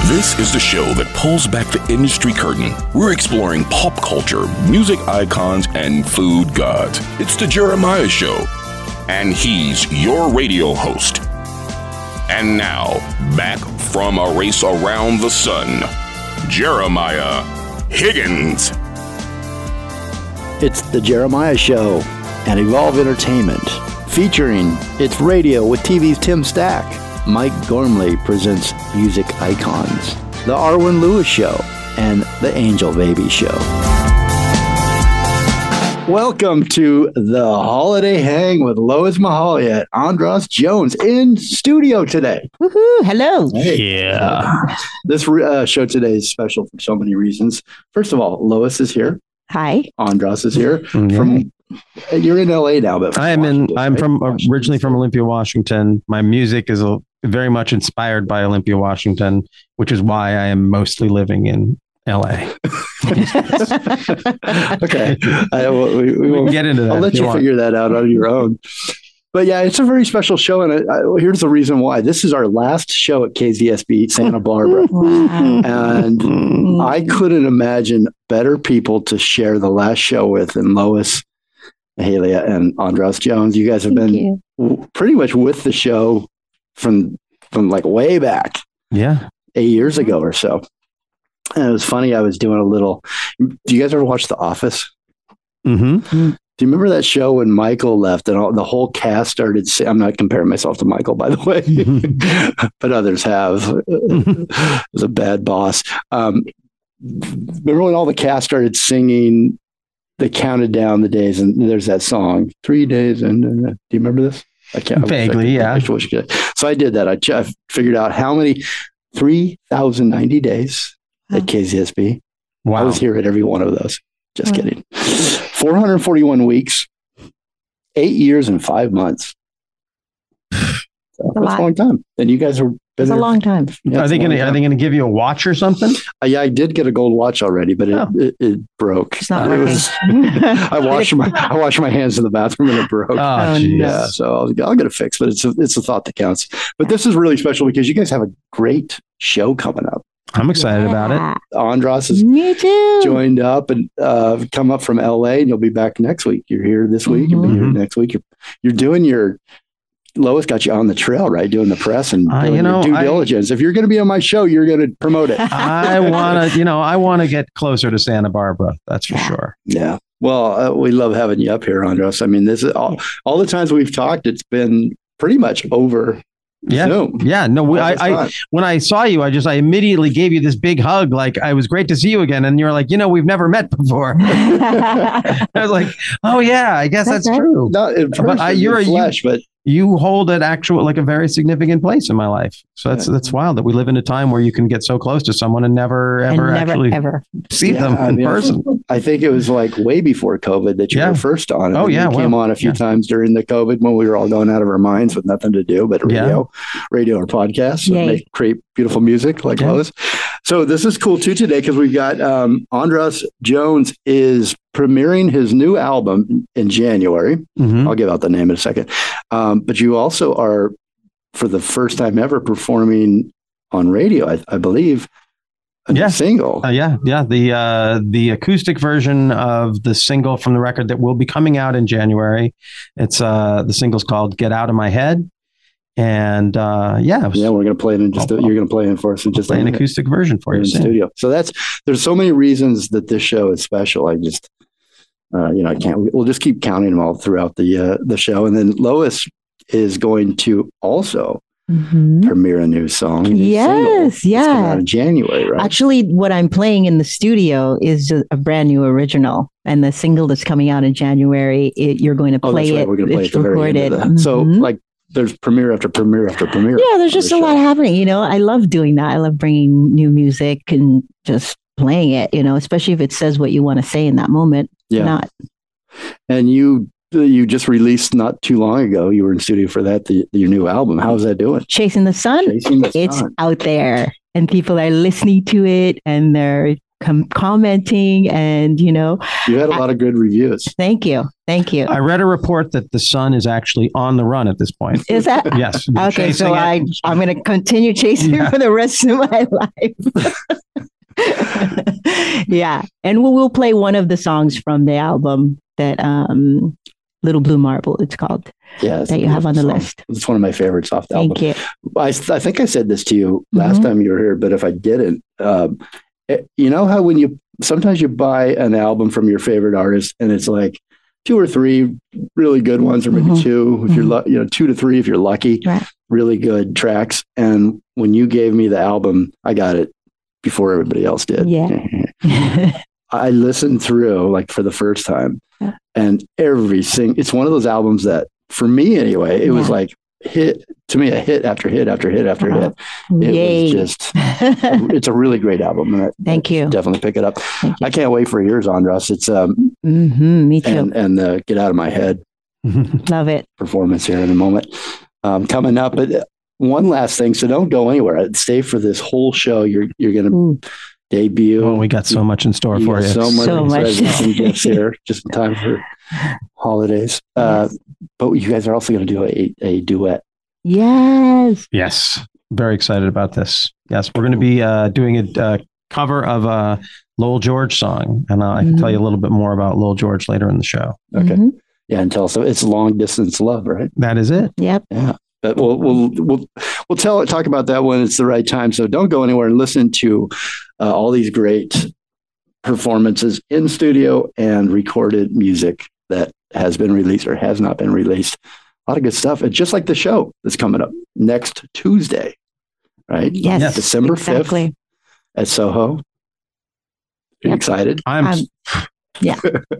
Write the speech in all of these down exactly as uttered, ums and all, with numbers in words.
This is the show that pulls back the industry curtain. We're exploring pop culture, music icons, and food gods. It's the Jeremiah Show, and he's your radio host. And now, back from a race around the sun, Jeremiah Higgins. It's the Jeremiah Show and Evolve Entertainment, featuring It's Radio with T V's Tim Stack. Mike Gormley presents Music Icons, The Arwen Lewis Show, and The Angel Baby Show. Welcome to the Holiday Hang with Lois Mahalia, Andras Jones in studio today. Woohoo! Hello. Hey. Yeah. This uh, show today is special for so many reasons. First of all, Lois is here. Hi. Andras is here. Mm-hmm. From you're in L A now, but I am in. I'm right? from Washington. originally from Olympia, Washington. My music is a, very much inspired by Olympia, Washington, which is why I am mostly living in L A. Okay, I, we, we, We won't can get into that. I'll let if you, you want. figure that out on your own. But yeah, it's a very special show, and I, I, here's the reason why. This is our last show at K Z S B Santa Barbara, Wow. and I couldn't imagine better people to share the last show with than Lois, Mahalia, and Andras Jones. You guys have Thank been you. w- pretty much with the show from from like way back, Yeah. eight years ago or so. And it was funny. I was doing a little. Do you guys ever watch The Office? Mm-hmm. Do you remember that show when Michael left and all, the whole cast started? Sing- I'm not comparing myself to Michael, by the way, but others have. It was a bad boss. Um, remember when all the cast started singing? They counted down the days, and there's that song, Three Days. And uh, do you remember this? I can't. I wish I Vaguely, could- yeah. I wish I could. So I did that. I, ch- I figured out how many three thousand ninety days at Wow. K Z S B. I Wow. was here at every one of those. Just Wow. kidding. four hundred forty-one weeks, eight years and five months. So that's a lot. long time. And you guys are. It's a long time. Yeah, Are it's they a long going to Are time. they going to give you a watch or something? Uh, yeah, I did get a gold watch already, but it Oh. it, it broke. It's not Uh, it working. was- I washed my I washed my hands in the bathroom and it broke. Oh, Oh, geez. no. Yeah, so I'll, I'll get it fixed, but it's a, it's a thought that counts. But this is really special because you guys have a great show coming up. I'm excited about it. Yeah. Andras has Me too. joined up and uh, come up from L A, and you'll be back next week. You're here this week. You'll be here Mhm. next week. You're you're doing your. Lois got you on the trail, right? Doing the press and Uh, doing you know, your due I- diligence. If you're going to be on my show, you're going to promote it. I want to, you know, I want to get closer to Santa Barbara. That's for Yeah. sure. Yeah. Well, uh, we love having you up here, Andras. I mean, this is all, all the times we've talked, it's been pretty much over Yeah. Zoom. Yeah. No, we, all I, this I, time. when I saw you, I just, I immediately gave you this big hug. Like, I was great to see you again. And you're like, you know, we've never met before. I was like, oh yeah, I guess that's, That's right. true. Not in person, But I- you're in a- you- flesh, but You hold an actual, like a very significant place in my life. So that's, Yeah. that's wild that we live in a time where you can get so close to someone and never, And ever never, actually ever. see Yeah, them I in mean, person. I think it was like way before COVID that you Yeah. were first on. Oh, And yeah, you came well, on a few yeah. times during the COVID when we were all going out of our minds with nothing to do but Yeah. radio, radio or podcasts, and Yay. make create beautiful music like Yeah. Lois. So this is cool too today because we've got um, Andras Jones is premiering his new album in January. Mhm. I'll give out the name in a second. Um, but you also are, for the first time ever, performing on radio, I, I believe, a new Yeah. single. Uh, yeah, yeah. The uh, the acoustic version of the single from the record that will be coming out in January. It's uh, the single's called "Get Out of My Head," and uh, yeah, it was Yeah, we're going to play it in just. A, I'll- you're going to play it for us in just a play an minute. acoustic version for in you. the soon. studio. So that's there's so many reasons that this show is special. I just, uh, you know, I can't. We'll just keep counting them all throughout the uh, the show, and then Lois is going to also Mhm. premiere a new song. a new Yes, single. It's coming yeah. out in January, right? Actually, what I'm playing in the studio is a, a brand new original, and the single that's coming out in January, it, you're going to oh, play that's right. it. We're going to play It's it at the very end of recorded. that. So, Mhm. like, there's premiere after premiere after premiere. Yeah, there's on just the a lot show. happening. You know, I love doing that. I love bringing new music and just playing it, you know, especially if it says what you want to say in that moment. Yeah, Not and you you just released not too long ago. You were in studio for that. The, your new album. How's that doing? Chasing the Sun. Chasing the It's Sun. out there and people are listening to it and they're com- commenting, and you know, you had a lot of good reviews. Thank you, thank you. I read a report that the sun is actually on the run at this point. Is that yes? Okay, so it. I I'm going to continue chasing yeah. it for the rest of my life. Yeah, and we'll, we'll play one of the songs from the album that um, Little Blue Marble, it's called. Yeah, that you have on the song. list. It's one of my favorites off the Thank album. you. I, I think I said this to you last mm-hmm. time you were here, but if I didn't, um, it, you know how when you sometimes you buy an album from your favorite artist and it's like two or three really good ones, or maybe mm-hmm. two if mm-hmm. you're you know two to three if you're lucky, right. really good tracks. And when you gave me the album, I got it before everybody else did. Yeah. I listened through like for the first time, yeah. and every sing. It's one of those albums that, for me anyway, it yeah. was like hit to me, a hit after hit after hit after uh-huh. hit. It Yay. was just, it's a really great album. And I, Thank you. Definitely pick it up. I can't wait for yours, Andras. It's um, mm-hmm, me too. And, and the Get Out of My Head. Love it. Performance here in a moment um, coming up. But one last thing, so don't go anywhere. Stay for this whole show. You're you're going to debut. Oh, we got so much in store you for you. So much, so much. Gifts here, just in time for holidays. Uh, yes. But you guys are also going to do a, a duet. Yes. Yes. Very excited about this. Yes, we're going to be uh, doing a uh, cover of a Lowell George song, and uh, I can mm-hmm. tell you a little bit more about Lowell George later in the show. Okay. Mm-hmm. Yeah, and tell us. So it's Long Distance Love, right? That is it. Yep. Yeah. But we'll we'll we'll we'll tell talk about that when it's the right time. So don't go anywhere and listen to uh, all these great performances in studio and recorded music that has been released or has not been released. A lot of good stuff. And just like the show that's coming up next Tuesday, right? Yes. yes. December exactly. fifth at Soho. Are you yep. excited? I'm. Um, yeah,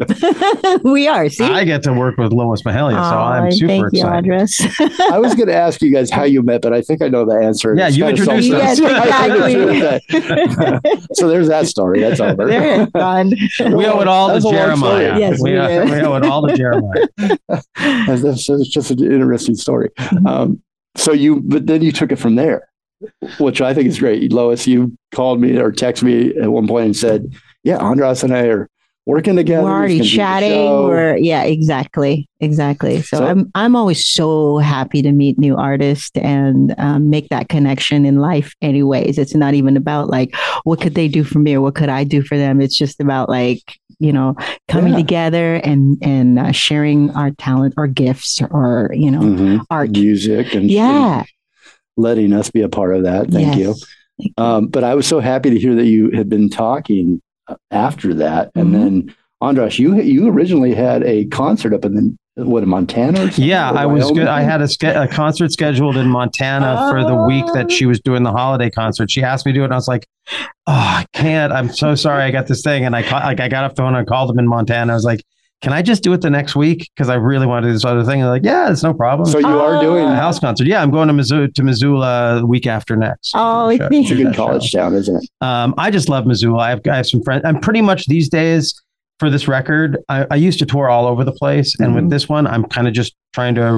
we are. See, I get to work with Lois Mahalia, so oh, I'm super thank excited. You, Andras. I was going to ask you guys how you met, but I think I know the answer. Yeah, it's you introduced us. Yes, exactly. So there's that story. That's over. There, done. We owe it all to Jeremiah. Yes, we, we, owe, we owe it all to Jeremiah. That's, that's just an interesting story. Mm-hmm. Um, so you, but then you took it from there, which I think is great. Lois, you called me or texted me at one point and said, "Yeah, Andras and I are working together. We're already chatting. We're yeah, exactly, exactly. So, so I'm I'm always so happy to meet new artists and um, make that connection in life. Anyways, it's not even about like what could they do for me or what could I do for them. It's just about like you know coming yeah. together and and uh, sharing our talent or gifts or you know mm-hmm. art, music, and yeah, and letting us be a part of that. Thank yes. you. Thank you. Um, but I was so happy to hear that you had been talking after that, and mm-hmm. then Andras, you you originally had a concert up in the, what, in Montana? Or yeah, or I was good. I had a, ske- a concert scheduled in Montana oh. for the week that she was doing the holiday concert. She asked me to do it, and I was like, "Oh, I can't. I'm so sorry. I got this thing." And I ca- like I got off the phone and I called them in Montana. I was like, "Can I just do it the next week? Because I really want to do this other thing." And they're like, "Yeah, it's no problem." So you oh. are doing a house concert? Yeah, I'm going to Missoula to Missoula the week after next. Oh, it's a good college show. town, isn't it? Um, I just love Missoula. I have, I have some friends. I'm pretty much these days. For this record, I, I used to tour all over the place. And mm-hmm. with this one, I'm kind of just trying to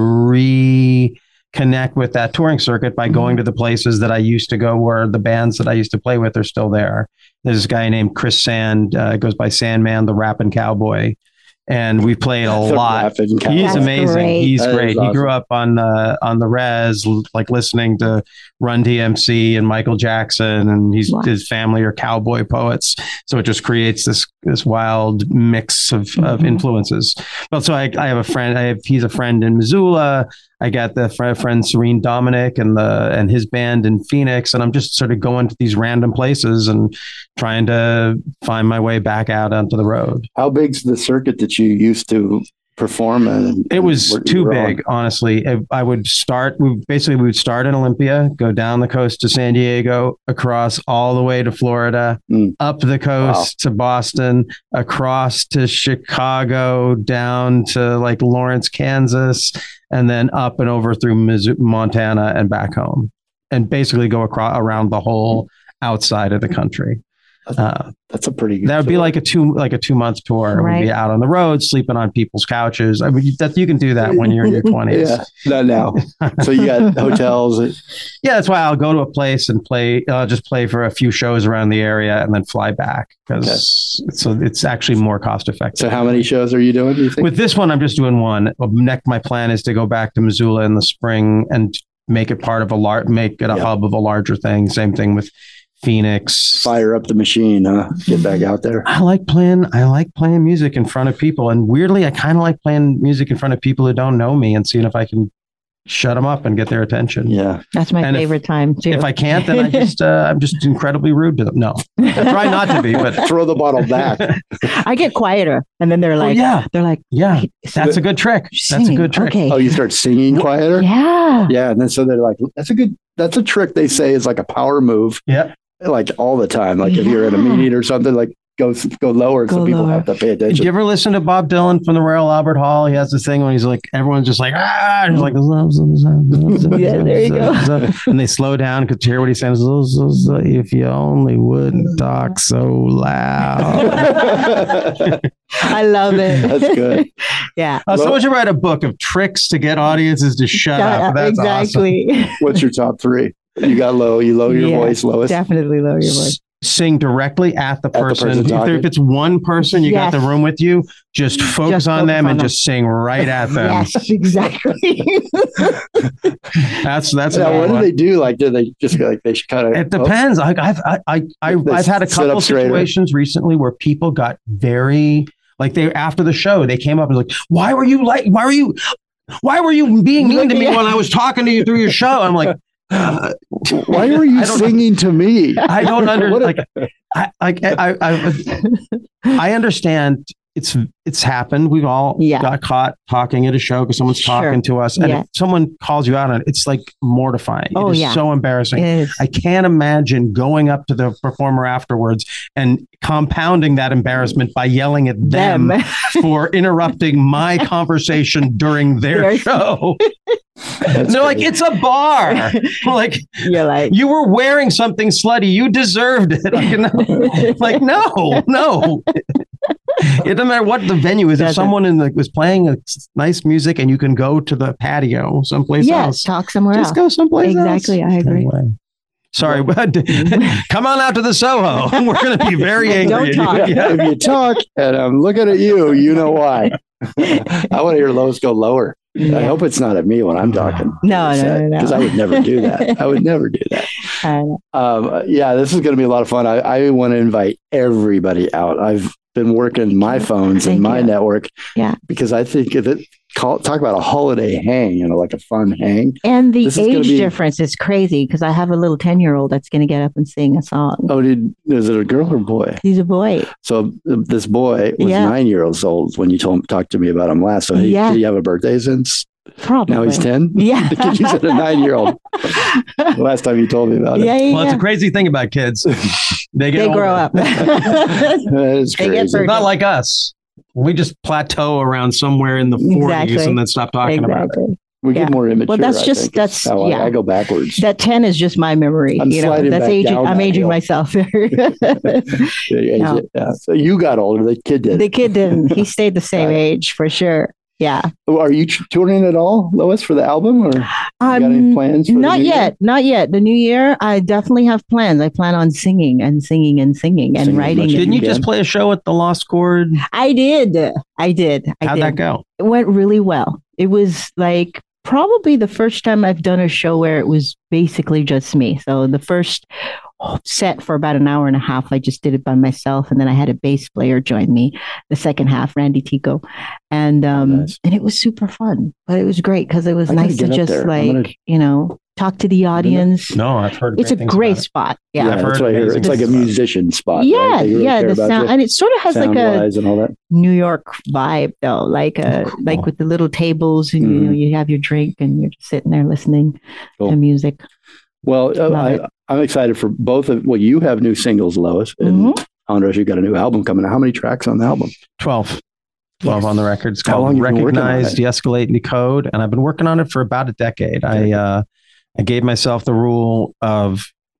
reconnect with that touring circuit by mm-hmm. going to the places that I used to go where the bands that I used to play with are still there. There's this guy named Chris Sand, uh, goes by Sandman, the Rapping Cowboy. And we played a lot. He's That's amazing. Great. He's that great. Awesome. He grew up on uh, on the Res, like listening to Run D M C and Michael Jackson, and he's wow. his family are cowboy poets. So it just creates this this wild mix of, mm-hmm. of influences. But so I, I have a friend. I have he's a friend in Missoula. I got the friend, friend Serene Dominic and the and his band in Phoenix, and I'm just sort of going to these random places and trying to find my way back out onto the road. How big's the circuit that you used to perform in? It was too big, on? honestly. I, I would start. We basically we would start in Olympia, go down the coast to San Diego, across all the way to Florida, mm. up the coast wow. to Boston, across to Chicago, down to like Lawrence, Kansas. And then up and over through Mizzou, Montana and back home, and basically go across around the whole outside of the country. Uh, That's a pretty good that would be like a two like a two month tour. Right. We'd be out on the road, sleeping on people's couches. I mean, that you can do that when you're in your twenties. Yeah, not now. So you got hotels. Yeah, that's why I'll go to a place and play. I'll just play for a few shows around the area and then fly back because okay. so it's actually more cost effective. So how many shows are you doing? Do you think? With this one, I'm just doing one. Next, my plan is to go back to Missoula in the spring and make it part of a large, make it a yep. hub of a larger thing. Same thing with Phoenix. Fire up the machine, huh? Get back out there. I like playing, I like playing music in front of people. And weirdly, I kind of like playing music in front of people who don't know me and seeing if I can shut them up and get their attention. Yeah. That's my and favorite if, time too. If I can't, then I just, uh, I'm just incredibly rude to them. No, I try not to be, but throw the bottle back. I get quieter and then they're like, oh, yeah, they're like, yeah, that's a good trick. That's a good trick. Okay. Oh, you start singing quieter? Yeah. Yeah. And then so they're like, that's a good, that's a trick they say is like a power move. Yeah. Like all the time. Like yeah. if you're in a meeting or something, like go go lower go so people lower. have to pay attention. Did you ever listen to Bob Dylan from the Royal Albert Hall? He has this thing when he's like, everyone's just like, ah, and he's like, yeah, there you go. And they slow down because hear what he's saying. If you only wouldn't talk so loud. I love it. That's good. Yeah. Uh, someone should write a book of tricks to get audiences to shut, shut up. up. That's exactly. Awesome. What's your top three? You got low, you lower your yeah, voice, Lois. Definitely lower your voice. Sing directly at the person. At the person if, if it's one person, you yes. got the room with you, just focus just on focus them on and them. just sing right at them. Yes, exactly. that's that's. Yeah, what one. do they do? Like, do they just like they should kind of? It depends. Oh, I've I I, I I've had a couple situations recently where people got very like they after the show they came up and was like, why were you like why were you why were you being mean to me when I was talking to you through your show? I'm like. Uh, Why were you singing to me? I don't understand. Like, I, I, I, I, I understand. It's it's happened. We've all yeah. got caught talking at a show because someone's sure. talking to us, and yeah. if someone calls you out on it, it's like mortifying. Oh, it is yeah. so embarrassing. I can't imagine going up to the performer afterwards and compounding that embarrassment by yelling at them, them. for interrupting my conversation during their There's- show. They're crazy. Like, it's a bar. Like, you're like, you were wearing something slutty. You deserved it. Like, no, like, no, no. It doesn't matter what the venue is. If someone in the, was playing a nice music and you can go to the patio someplace yeah, else. talk somewhere just else. Just go someplace exactly, else. Exactly, I agree. Anyway. Sorry, but come on out to the Soho. We're going to be very angry. Don't talk. Yeah, if you talk and I'm looking at you, you know why. I want to hear Lois go lower. Yeah. I hope it's not at me when I'm talking. No, no, no, no. Because I would never do that. I would never do that. Um, yeah, this is going to be a lot of fun. I, I want to invite everybody out. I've been working my phones Thank and my you. network. Yeah. Because I think if it call talk about a holiday hang, you know, like a fun hang. And the age be, difference is crazy because I have a little ten year old that's going to get up and sing a song. Oh, did is it a girl or boy? He's a boy. So this boy was yeah. nine years old when you told him talked to me about him last. So he, yeah. did he have a birthday since? Probably. Now he's ten? Yeah. You said a nine-year-old. The last time you told me about it. Yeah, yeah, well, it's a crazy thing about kids. They get They older. grow up. That is crazy. It's not like us. We just plateau around somewhere in the forties exactly. and then stop talking exactly. about it. We yeah. get more immature. Well, that's I just, think. that's, How yeah. I, I go backwards. That ten is just my memory. I'm you know, that's aging. I'm aging hill. myself. yeah. yeah. So you got older. The kid did. The kid didn't. He stayed the same age for sure. Yeah. Are you touring at all, Lois, for the album, or you um, got any plans? For not the new yet. Year? Not yet. The new year, I definitely have plans. I plan on singing and singing and singing and singing writing. Didn't you again. just play a show at the Lost Chord? I did. I did. I How'd did. that go? It went really well. It was like probably the first time I've done a show where it was basically just me. So the first set for about an hour and a half, I just did it by myself, and then I had a bass player join me. The second half, Randy Tico, and um, oh, nice. and it was super fun. But it was great because it was I nice to just like gonna... you know talk to the audience. No, I've heard. It's a great spot. Yeah, yeah that's what I heard. It's like a musician spot. Yeah, right? Really yeah. The sound, and it sort of has like a and all that. New York vibe, though. Like a oh, cool. like with the little tables, and mm. you know, you have your drink, and you're just sitting there listening cool. to music. Well, uh, I, I'm excited for both of. Well, you have new singles, Lois, and mm-hmm. Andres, you got a new album coming out. How many tracks on the album? Twelve. Twelve yes. on the record. It's How called long Recognize, De-Escalate, and Decode, and I've been working on it for about a decade. Okay. I uh, I gave myself the rule of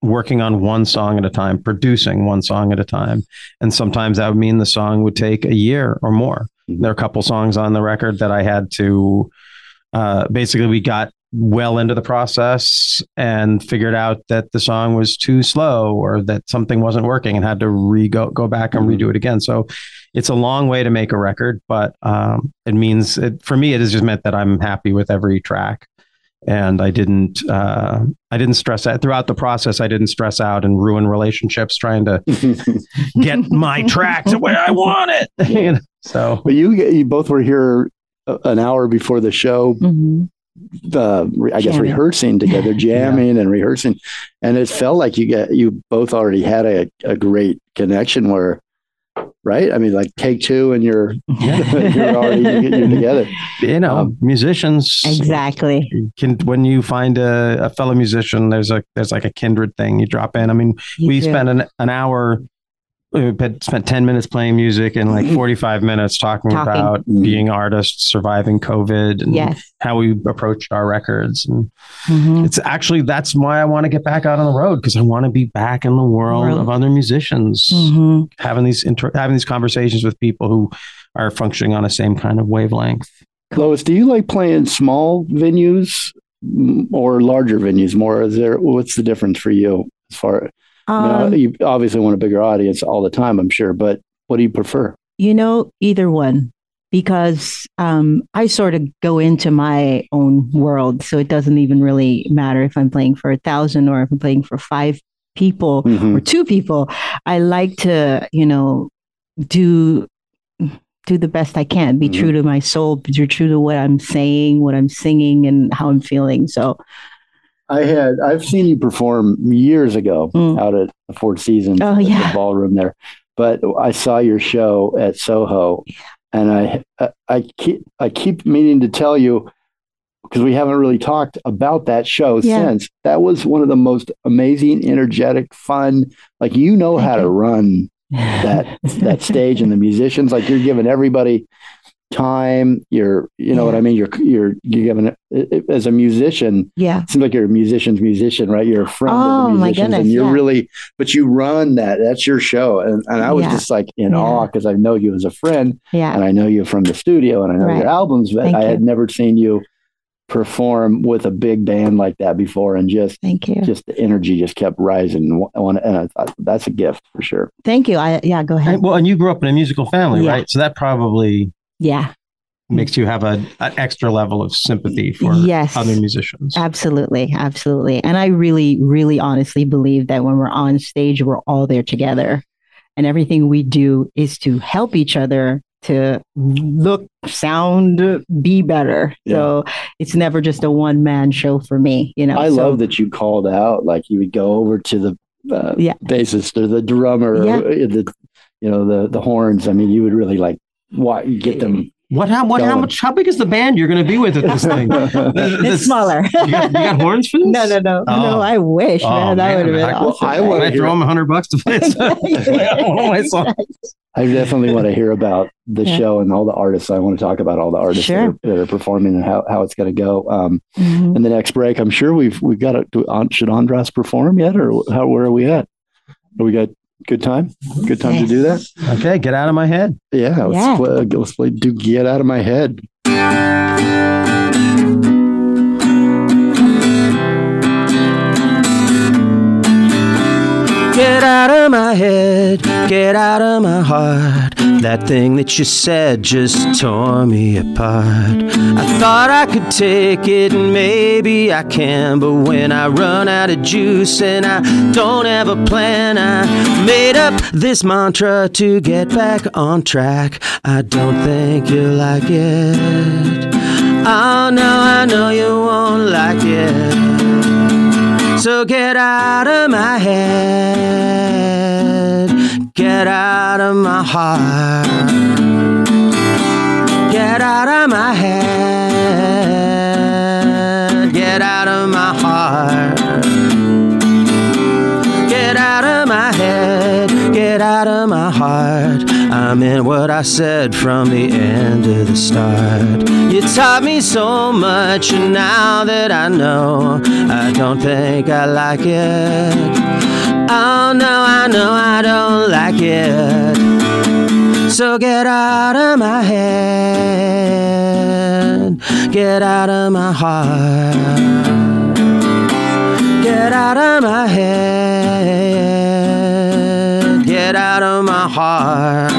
working on one song at a time, producing one song at a time. And sometimes that would mean the song would take a year or more. Mm-hmm. There are a couple songs on the record that I had to, uh, basically we got well into the process and figured out that the song was too slow or that something wasn't working and had to re go, go back and redo it again. So it's a long way to make a record, but um, it means it, for me, it has just meant that I'm happy with every track. And I didn't, uh, I didn't stress out throughout the process. I didn't stress out and ruin relationships trying to get my track to where I want it. You know? So, but you, you both were here an hour before the show. Mm-hmm. Uh, I guess jamming. rehearsing together, jamming yeah. and rehearsing, and it felt like you get you both already had a, a great connection. Where, right? I mean, like take two, and you're yeah. you're already you're together. You know, um, musicians exactly. Can when you find a, a fellow musician, there's a there's like a kindred thing. You drop in. I mean, you we do. spent an an hour. We spent ten minutes playing music and like forty-five minutes talking, talking. about mm-hmm. being artists, surviving COVID, and yes. how we approached our records. And mm-hmm. it's actually, that's why I want to get back out on the road, because I want to be back in the world, world. of other musicians, mm-hmm. having these inter- having these conversations with people who are functioning on the same kind of wavelength. Lois, do you like playing small venues or larger venues more? Is there, what's the difference for you as far as? Um, you, know, you obviously want a bigger audience all the time, I'm sure, but what do you prefer? You know, either one, because um, I sort of go into my own world. So it doesn't even really matter if I'm playing for a thousand or if I'm playing for five people mm-hmm. or two people. I like to, you know, do do the best I can, be mm-hmm. true to my soul, be true to what I'm saying, what I'm singing, and how I'm feeling. So I had, I've seen you perform years ago mm. out at the Four Seasons, oh, yeah. the ballroom there. But I saw your show at Soho, yeah. and I, I, I keep, I keep meaning to tell you, because we haven't really talked about that show yeah. since. That was one of the most amazing, energetic, fun. Like, you know Thank how you. to run that that stage, and the musicians, like, you're giving everybody time. You're, you know yeah. what I mean? You're, you're, you're giving it, as a musician. Yeah. It seems like you're a musician's musician, right? You're a friend oh, of the musicians, my goodness, and you're yeah. really, but you run that, that's your show. And, and I was yeah. just like in yeah. awe, because I know you as a friend yeah. and I know you from the studio and I know right. your albums, but Thank I you. had never seen you perform with a big band like that before. And just, Thank you. Just the energy just kept rising. And I thought that's a gift for sure. Thank you. I, yeah, go ahead. And, well, and you grew up in a musical family, yeah. right? So that probably, yeah. makes you have a, an extra level of sympathy for yes, other musicians. Absolutely. Absolutely. And I really, really honestly believe that when we're on stage, we're all there together. And everything we do is to help each other to look, sound, be better. Yeah. So it's never just a one man show for me. You know, I so, love that you called out, like you would go over to the uh, yeah. bassist or the drummer, yeah. or the, you know, the, the horns. I mean, you would really like what get them. What? How? What? How much? How big is the band you're going to be with at this thing? It's smaller. You got, you got horns for this? No, no, no, oh. no. I wish, oh, man. That would have been I, awesome. I want to throw them a hundred bucks to play. I definitely want to hear about the yeah. show and all the artists. I want to talk about all the artists sure. that, are, that are performing and how, how it's going to go. Um, mm-hmm. In the next break, I'm sure we've we've got to. Should Andras perform yet, or how? Where are we at? Are we got? Good time. Good time yes. to do that. Okay, Get Out of My Head. Yeah, let's, yeah. Play, let's play Do Get Out of My Head. Get out of my head, get out of my heart. That thing that you said just tore me apart. I thought I could take it and maybe I can, but when I run out of juice and I don't have a plan, I made up this mantra to get back on track. I don't think you'll like it. Oh no, I know you won't like it. So get out of my head, get out of my heart, get out of my head, get out of my heart, get out of my head, get out of my heart. I meant what I said from the end to the start. You taught me so much, and now that I know, I don't think I like it. know I don't like it. So get out of my head, get out of my heart, get out of my head, get out of my heart,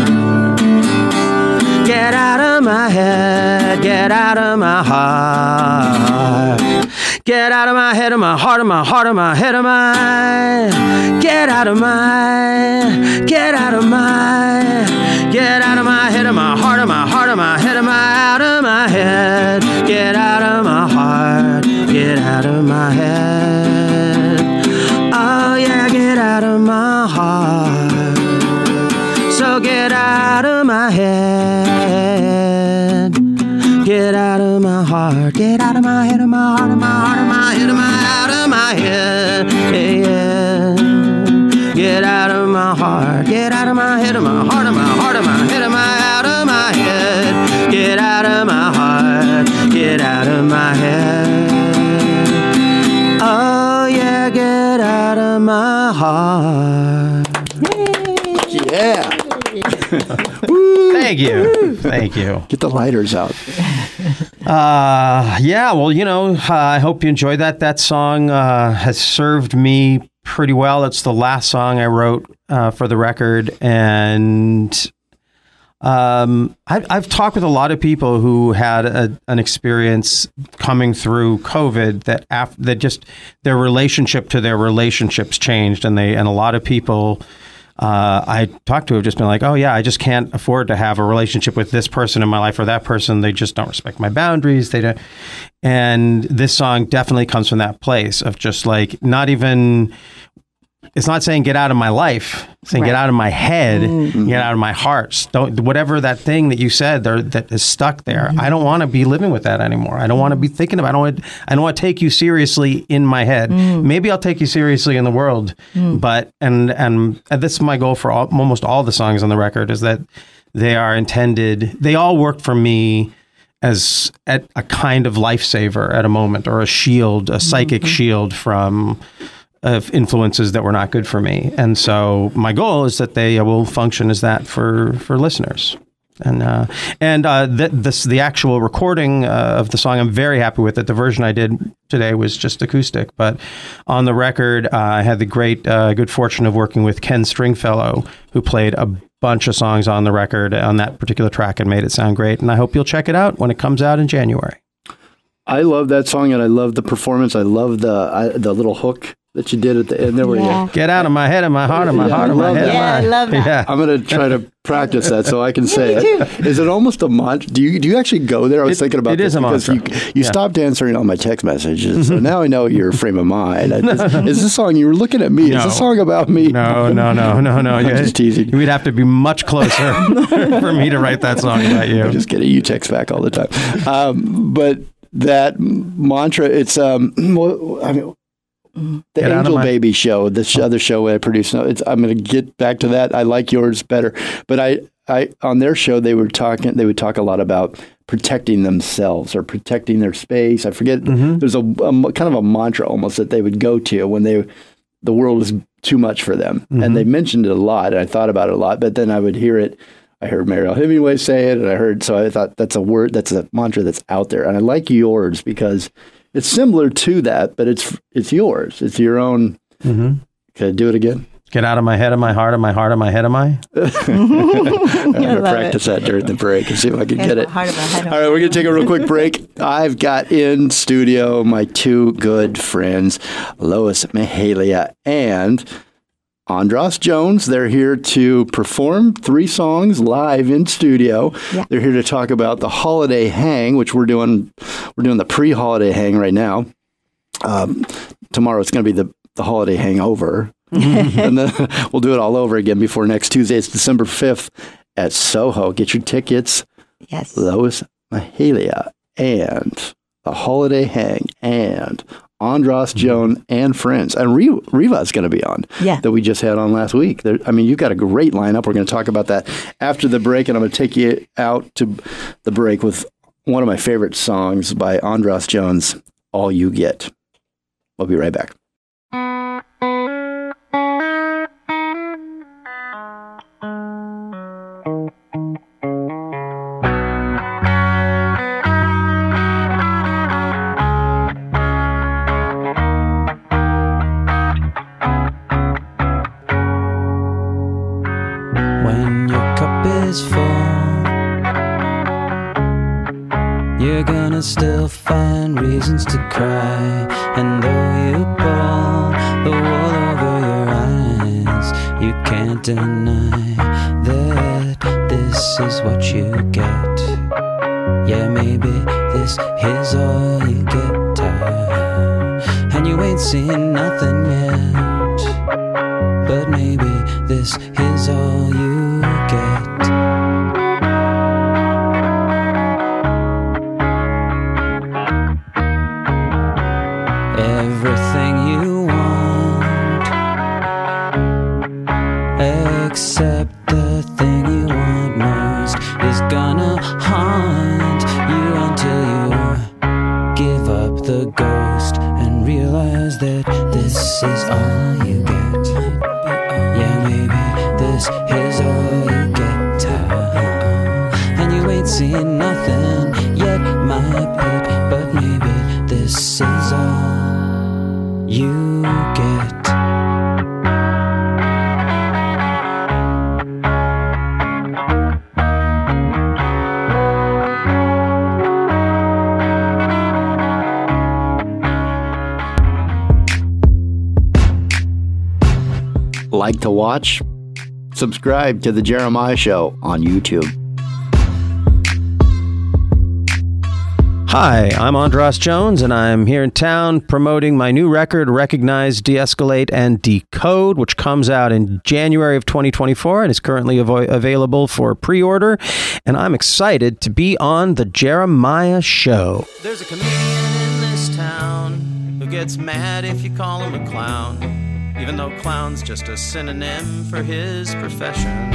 get out of my head, get out of my heart. Get out of my head, of my heart, of my heart, of my head, of my. Get out of my, get out of my, get out of my head, of my heart, of my heart, of my head, of my, out of my head. Get out of my heart, get out of my head. Oh yeah, get out of my heart. So get out of my head. Get out of my heart, get out of my head, of my heart, of my heart, of my head, of my, out of my head, yeah. Get out of my heart, get out of my head, of my heart, of my heart, of my head, of my, out of my head. Get out of my heart, get out of my head. Oh yeah, get out of my heart. Yeah. Thank you. Thank you. Get the lighters out. Uh, yeah, well, you know, uh, I hope you enjoyed that. That song uh, has served me pretty well. It's the last song I wrote uh, for the record. And um, I've, I've talked with a lot of people who had a, an experience coming through COVID that af- that just their relationship to their relationships changed. And they and a lot of people Uh, I talked to have just been like, oh yeah, I just can't afford to have a relationship with this person in my life or that person. They just don't respect my boundaries. They don't. And this song definitely comes from that place of just like, not even, it's not saying get out of my life, it's saying right. Get out of my head, mm-hmm. Get out of my heart. Don't, whatever that thing that you said there that is stuck there. Mm-hmm. I don't want to be living with that anymore. I don't want to be thinking about, I don't want, I don't want to take you seriously in my head. Mm-hmm. Maybe I'll take you seriously in the world, mm-hmm. but, and, and, and this is my goal for all, almost all the songs on the record is that they are intended, they all work for me as at a kind of lifesaver at a moment or a shield, a psychic mm-hmm. shield from of influences that were not good for me. And so my goal is that they will function as that for, for listeners. And uh, and uh, th- this the actual recording uh, of the song, I'm very happy with it. The version I did today was just acoustic, but on the record, uh, I had the great uh, good fortune of working with Ken Stringfellow, who played a bunch of songs on the record on that particular track and made it sound great. And I hope you'll check it out when it comes out in January. I love that song, and I love the performance. I love the I, the little hook that you did at the end there where yeah. you get out of my head, of my heart, of my yeah, heart, of my head. Yeah, of my, I love that. Yeah. I'm going to try to practice that so I can say it. Is it almost a mantra? Do you do you actually go there? I was it, thinking about it this is a because mantra. you, you yeah. stopped answering all my text messages. So now I know your frame of mind. I, is, is this song, you were looking at me, no. is this song about me? No, no, no, no, no. I'm just teasing. We'd have to be much closer for me to write that song about you. I'm just kidding. You text back all the time. Um, but that mantra, it's, um, I mean, the get Angel my- Baby show, the sh- other show I produced. It's, I'm going to get back to that. I like yours better, but I, I, on their show, they were talking, they would talk a lot about protecting themselves or protecting their space. I forget. Mm-hmm. There's a, a kind of a mantra almost that they would go to when they, the world is too much for them. Mm-hmm. And they mentioned it a lot. And I thought about it a lot, but then I would hear it. I heard Mariel Hemingway say it, and I heard, so I thought that's a word, that's a mantra that's out there. And I like yours because it's similar to that, but it's it's yours. It's your own. Mm-hmm. Can I do it again? Get out of my head, of my heart, of my heart, of my head, of my. I'm going to practice it. that during the break and see if I can get it. All right, we're going to take a real quick break. I've got in studio my two good friends, Lois Mahalia and Andras Jones. They're here to perform three songs live in studio. Yeah. They're here to talk about the holiday hang, which we're doing. We're doing the pre-holiday hang right now. Um, tomorrow it's going to be the, the holiday hangover. And then we'll do it all over again before next Tuesday. It's December fifth at Soho. Get your tickets. Yes. Lois Mahalia and the holiday hang and Andras Jones and friends. And Riva, Riva is going to be on yeah. that we just had on last week. There, I mean, you've got a great lineup. We're going to talk about that after the break, and I'm going to take you out to the break with one of my favorite songs by Andras Jones, All You Get. We'll be right back. is full, you're gonna still find reasons to cry. And though you pull the wool over your eyes, you can't deny that this is what you get. Yeah, maybe this is all you get, uh, and you ain't seen nothing yet. But maybe this is all you get. Everything you want, except the thing you want most, is gonna haunt you until you give up the ghost and realize that this is all you get. Yeah, maybe this is all you get, uh, and you ain't seen nothing yet, my pet. But maybe this is all you get. Like to watch? Subscribe to The Jeremiah Show on YouTube. Hi, I'm Andras Jones, and I'm here in town promoting my new record, Recognize, De-Escalate, and Decode, which comes out in January of twenty twenty-four and is currently avo- available for pre-order. And I'm excited to be on The Jeremiah Show. There's a comedian in this town who gets mad if you call him a clown, even though clown's just a synonym for his profession.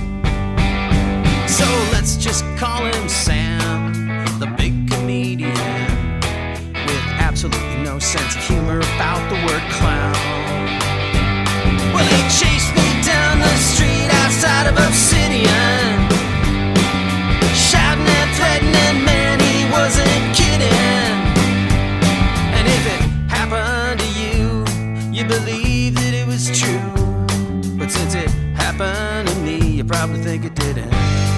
So let's just call him Sam, the big comedian, with absolutely no sense of humor about the word clown. Well, he chased me down the street outside of Obsidian, shouting and threatening, man, he wasn't kidding. And if it happened to you, you believe that it was true. But since it happened to me, you probably think it didn't.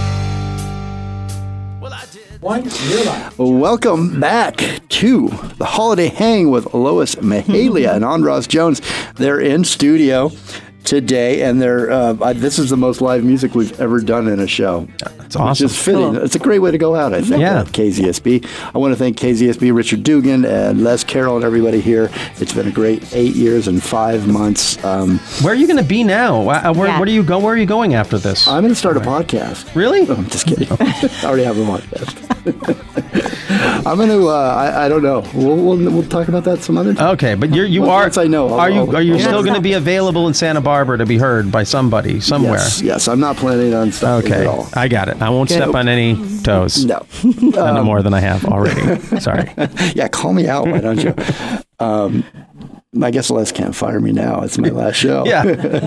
Well, I did. Welcome back to the Holiday Hang with Lois Mahalia and Andras Jones. They're in studio today, and they're uh, this is the most live music we've ever done in a show. It's awesome. It's fitting. Cool. It's a great way to go out, I think. Yeah. At K Z S B. I want to thank K Z S B, Richard Dugan, and Les Carroll, and everybody here. It's been a great eight years and five months. Um, where are you going to be now? Where, yeah. where do you go? Where are you going after this? I'm going to start a podcast. Really? No, I'm just kidding. I already have a podcast. I'm going to. Uh, I, I don't know. We'll, we'll we'll talk about that some other time. Okay, but you're you well, are. Once I know. I'll, are you are you I'll, still I'll, going to be available in Santa Barbara to be heard by somebody somewhere? Yes. Yes. I'm not planning on stopping okay. at all. I got it. I won't okay. step on any toes. No. Um, no more than I have already. Sorry. Yeah, call me out. Why don't you? Um, I guess Les can't fire me now. It's my last show. Yeah.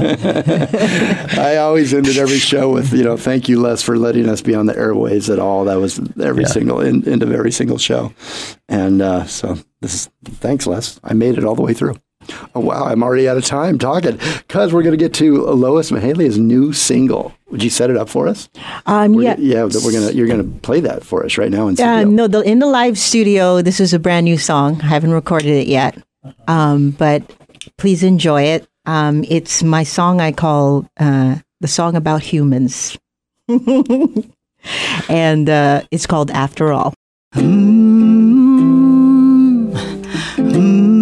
I always ended every show with, you know, thank you, Les, for letting us be on the airwaves at all. That was every yeah. single, in, end of every single show. And uh, so this is, thanks, Les. I made it all the way through. Oh, wow. I'm already out of time talking because we're going to get to Lois Mahalia's new single. Would you set it up for us? Um, we're, yeah. Yeah, we're gonna, you're going to play that for us right now in studio. Uh, no, the, in the live studio, this is a brand new song. I haven't recorded it yet, um, but please enjoy it. Um, it's my song I call uh, the song about humans. And uh, it's called After All. Mm-hmm. Mm-hmm.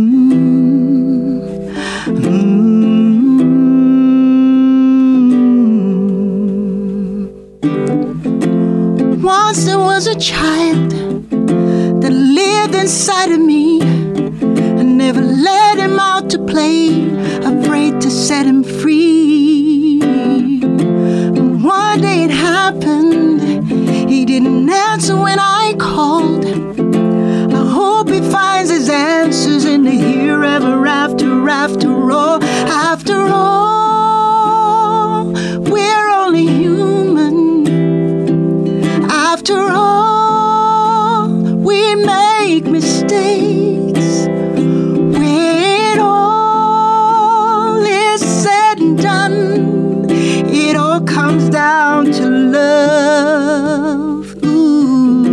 Once there was a child that lived inside of me. I never let him out to play, afraid to set him free. And one day it happened, he didn't answer when I called. I hope he finds his answers in the here ever after, after all. After all, we're only human. After all, we make mistakes. When all is said and done, it all comes down to love. love. Ooh.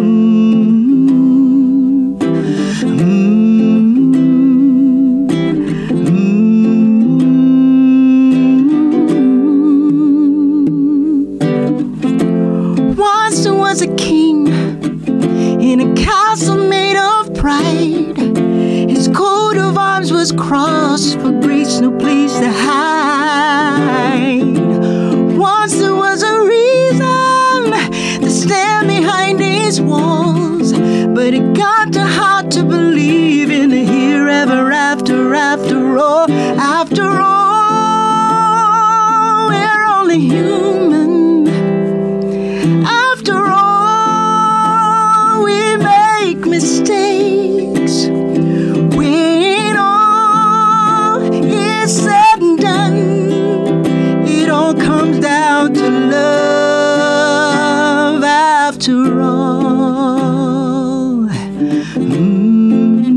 Once there was a king in a castle made of pride. His coat of arms was crossed, for grace no place to hide. Once there was a reason to stand behind his walls, but it got too hard to believe in the here ever after. After all, after all, we're only human. After all, we make mistakes. When all is said and done, it all comes down to love after all. Mm-hmm.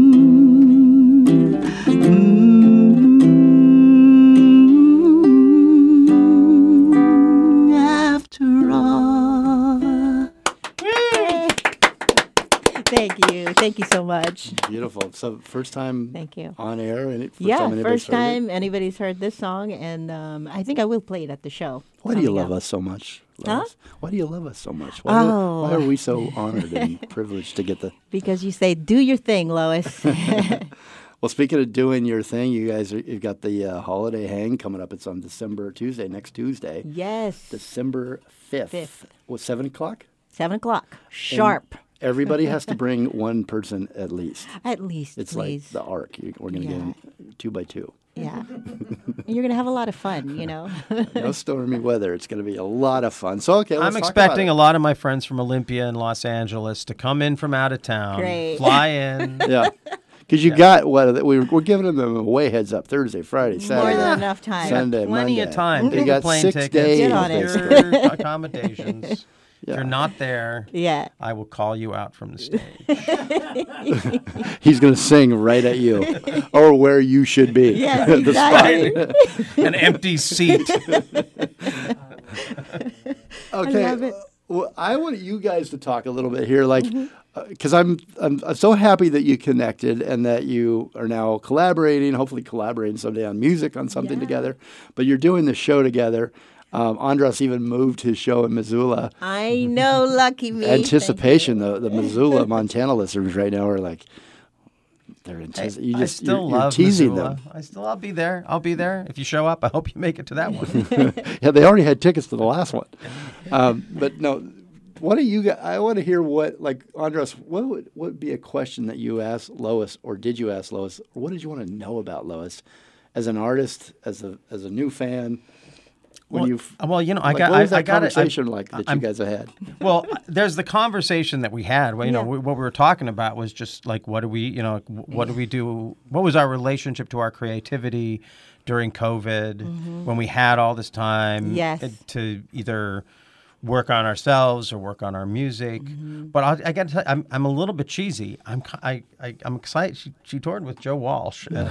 Mm-hmm. After all. Thank you. Thank you so much. Beautiful. So first time Thank you. on air, and first Yeah, time first heard it? time anybody's heard this song, and um, I think I will play it at the show. Why do you coming love up. us so much, Huh? Lois? Why do you love us so much? Why, Oh. why are we so honored and privileged to get the... Because you say, do your thing, Lois. Well, speaking of doing your thing, you guys, are, you've got the uh, holiday hang coming up. It's on December Tuesday, next Tuesday. Yes. December fifth. Fifth. What, seven o'clock? Seven o'clock. Sharp. Everybody has to bring one person at least. At least, It's please. like the arc. You- We're going to Yeah. get in two by two. Yeah. You're going to have a lot of fun, you know. No stormy weather. It's going to be a lot of fun. So, okay, let's I'm talk expecting a about lot of my friends from Olympia and Los Angeles to come in from out of town, Great. fly in. it. Yeah. Because you got what? We, we're giving them a way heads up Thursday, Friday, More Saturday. than enough time. Sunday, Plenty Monday. of time. They Get got your plane six tickets, days. Get on it. your accommodations. Yeah. If you're not there, Yeah. I will call you out from the stage. He's going to sing right at you, or where you should be. Yes, The exactly. spot. An empty seat. Okay. love it. Well, I want you guys to talk a little bit here, like, because I'm, I'm I'm so happy that you connected and that you are now collaborating, hopefully collaborating someday on music on something Yeah. together. But you're doing the show together. Um, Andras even moved his show in Missoula. I know, lucky me. Anticipation, the the Missoula, Montana listeners right now are like, they're anticipating. You I just still you're, you're love teasing Missoula. them. I still, I'll be there. I'll be there. If you show up, I hope you make it to that one. Yeah, they already had tickets to the last one. Um, but no, what do you? gu- I want to hear what, like, Andras, what would what would be a question that you asked Lois, or did you ask Lois, or what did you want to know about Lois as an artist, as a as a new fan? When Well, you well, you know, I like, got- what was I- I that gotta- I'm- conversation like that I'm- you guys have had? Well, there's the conversation that we had. Well, you know, Yeah. we, what we were talking about was just like, what do we, you know, what do we do? What was our relationship to our creativity during COVID when we had all this time Yes. to either work on ourselves or work on our music? But I, I got to tell you, I'm, I'm a little bit cheesy. I'm ki- I, I, I'm excited. She, she toured with Joe Walsh. Uh,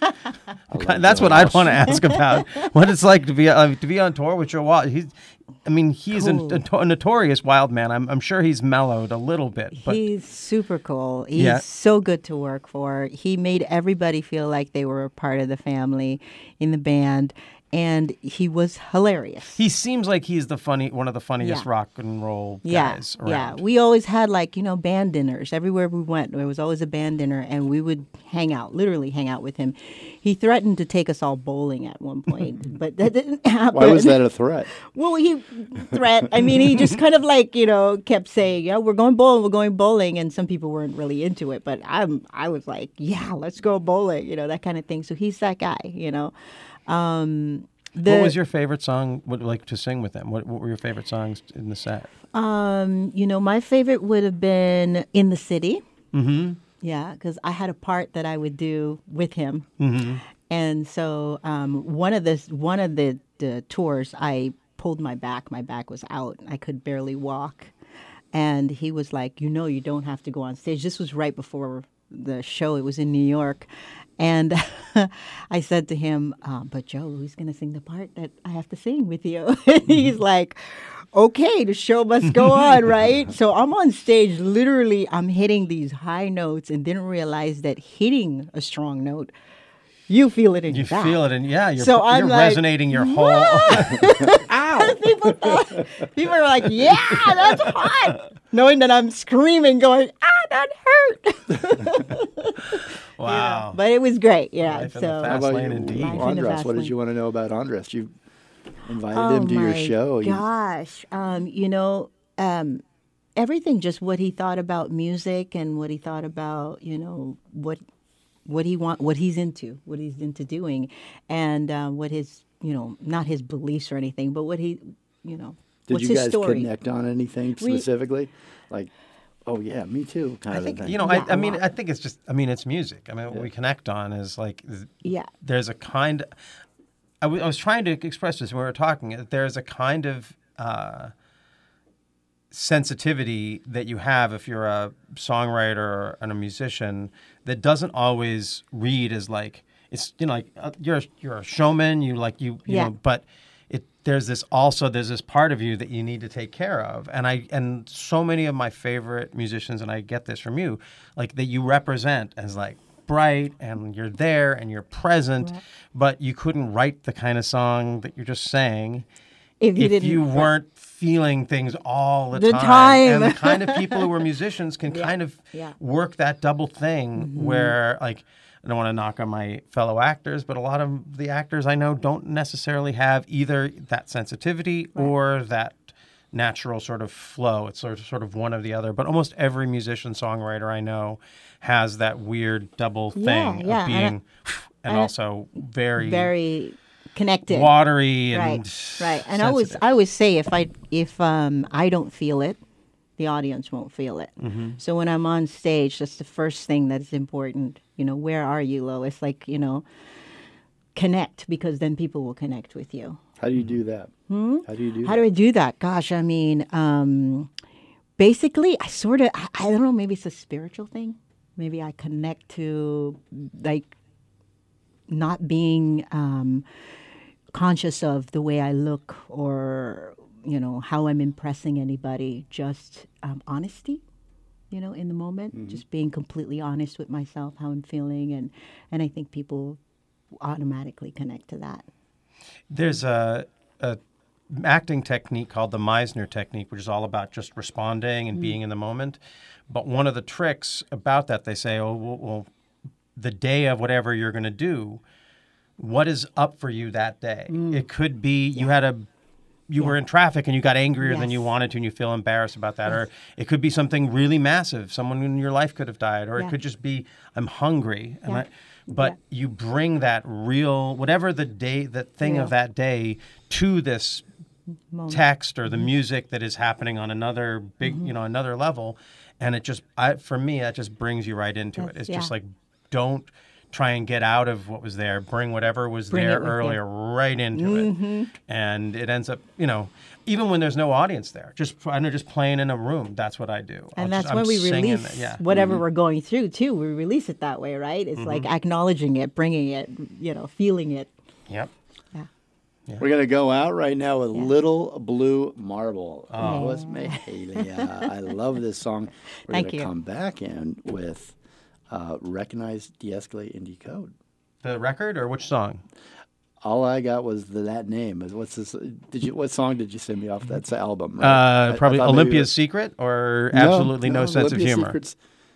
I'm kind- that's Joe what I'd Walsh. want to ask about. What it's like to be uh, to be on tour with Joe Walsh. He's, I mean, he's a, Cool. a notorious wild man. I'm, I'm sure he's mellowed a little bit, but He's super cool. He's Yeah. so good to work for. He made everybody feel like they were a part of the family in the band, and he was hilarious. he seems like he's the funny, one of the funniest Yeah. rock and roll Yeah, guys yeah. around. We always had, like, you know, band dinners everywhere we went. There was always a band dinner, and we would hang out, literally hang out with him. He threatened to take us all bowling at one point, but that didn't happen. Why was that a threat? Well, he threat. I mean, he just kind of like, you know, kept saying, "Yeah, we're going bowling, we're going bowling," and some people weren't really into it, but I'm, I was like, "Yeah, let's go bowling," you know, that kind of thing. So he's that guy, you know. Um, the, What was your favorite song? Would like to sing with them? What, what were your favorite songs in the set? Um, you know, my favorite would have been "In the City." Mm-hmm. Yeah, because I had a part that I would do with him, Mm-hmm. and so um, one of the one of the, the tours, I pulled my back. My back was out. I could barely walk, and he was like, "You know, you don't have to go on stage." This was right before the show. It was in New York, And I said to him, uh, but Joe, who's going to sing the part that I have to sing with you? He's like, okay, the show must go on, right? So I'm on stage, literally, I'm hitting these high notes and didn't realize that hitting a strong note, you feel it in you your back. You feel it, and yeah, you're, so you're I'm like, resonating your whole. Ow! people, thought, people are like, yeah, that's hot. Knowing that I'm screaming, going, ah, that hurt. Wow. Yeah. But it was great. Yeah. Life in so, the fast How about lane you, indeed. Andras? What did you want to know about Andras? You invited oh him to your show. Gosh, um, you know, um, everything. Just what he thought about music and what he thought about, you know, what what he want, what he's into, what he's into doing, and uh, what his, you know, not his beliefs or anything, but what he, you know, Did what's you his guys story. connect on anything specifically? We, like, oh yeah, me too. Kind I of think thing. you know. Yeah, I, I mean, I think it's just. I mean, it's music. I mean, what yeah. we connect on is like. Yeah. There's a kind. I, w- I was trying to express this when we were talking. There's a kind of uh, sensitivity that you have if you're a songwriter and a musician that doesn't always read as like it's you know like uh, you're you're a showman. You like you you yeah. know, but it there's this also there's this part of you that you need to take care of. And I and so many of my favorite musicians, and I get this from you, like that you represent as like. Bright and you're there and you're present, right. But you couldn't write the kind of song that you're just saying if you, if didn't, you weren't feeling things all the, the time. time. And the kind of people who are musicians can yeah. kind of yeah. work that double thing mm-hmm. where, like, I don't want to knock on my fellow actors, but a lot of the actors I know don't necessarily have either that sensitivity right. or that natural sort of flow. It's sort of, sort of one or the other. But almost every musician, songwriter I know has that weird double thing yeah, yeah. of being and, and also very very connected, watery, and right, right. And sensitive. I always I always say if I if um I don't feel it, the audience won't feel it. Mm-hmm. So when I'm on stage, that's the first thing that's important. You know, where are you, Lois? Like, you know, connect, because then people will connect with you. How do you do that? Hmm? How do you do How that? do I do that? Gosh, I mean, um, basically, I sort of, I, I don't know, maybe it's a spiritual thing. Maybe I connect to, like, not being um, conscious of the way I look or, you know, how I'm impressing anybody. Just um, honesty, you know, in the moment. Mm-hmm. Just being completely honest with myself, how I'm feeling. And, and I think people automatically connect to that. There's a, a acting technique called the Meisner technique, which is all about just responding and mm. being in the moment. But one of the tricks about that, they say, oh, well, well the day of whatever you're going to do, what is up for you that day? Mm. It could be yeah. you had a you yeah. were in traffic and you got angrier yes. than you wanted to and you feel embarrassed about that. Yes. Or it could be something really massive. Someone in your life could have died. Or yeah. it could just be, I'm hungry. And yeah. I, but yeah. you bring that real, whatever the day, the thing yeah. of that day to this moment. Text or the mm-hmm. music that is happening on another big, mm-hmm. you know, another level. And it just, I, for me, that just brings you right into That's, it. It's yeah. just like, don't try and get out of what was there. Bring whatever was Bring there earlier you. right into mm-hmm. it. And it ends up, you know, even when there's no audience there, just, I know, just playing in a room. That's what I do. And I'll that's just, when I'm we release it, yeah. whatever mm-hmm. we're going through, too. We release it that way, right? It's mm-hmm. like acknowledging it, bringing it, you know, feeling it. Yep. Yeah. Yeah. We're going to go out right now with yeah. Little Blue Marble. Oh, Lois Mahalia. I love this song. We're going to come back in with uh, Recognize, De-Escalate, and Decode. The record or which song? All I got was the, that name. What's this? Did you? What song did you send me off? That's the album. Right? Uh, probably Olympia's Secret or no, Absolutely No, no Sense Olympia's of Humor. Secret's,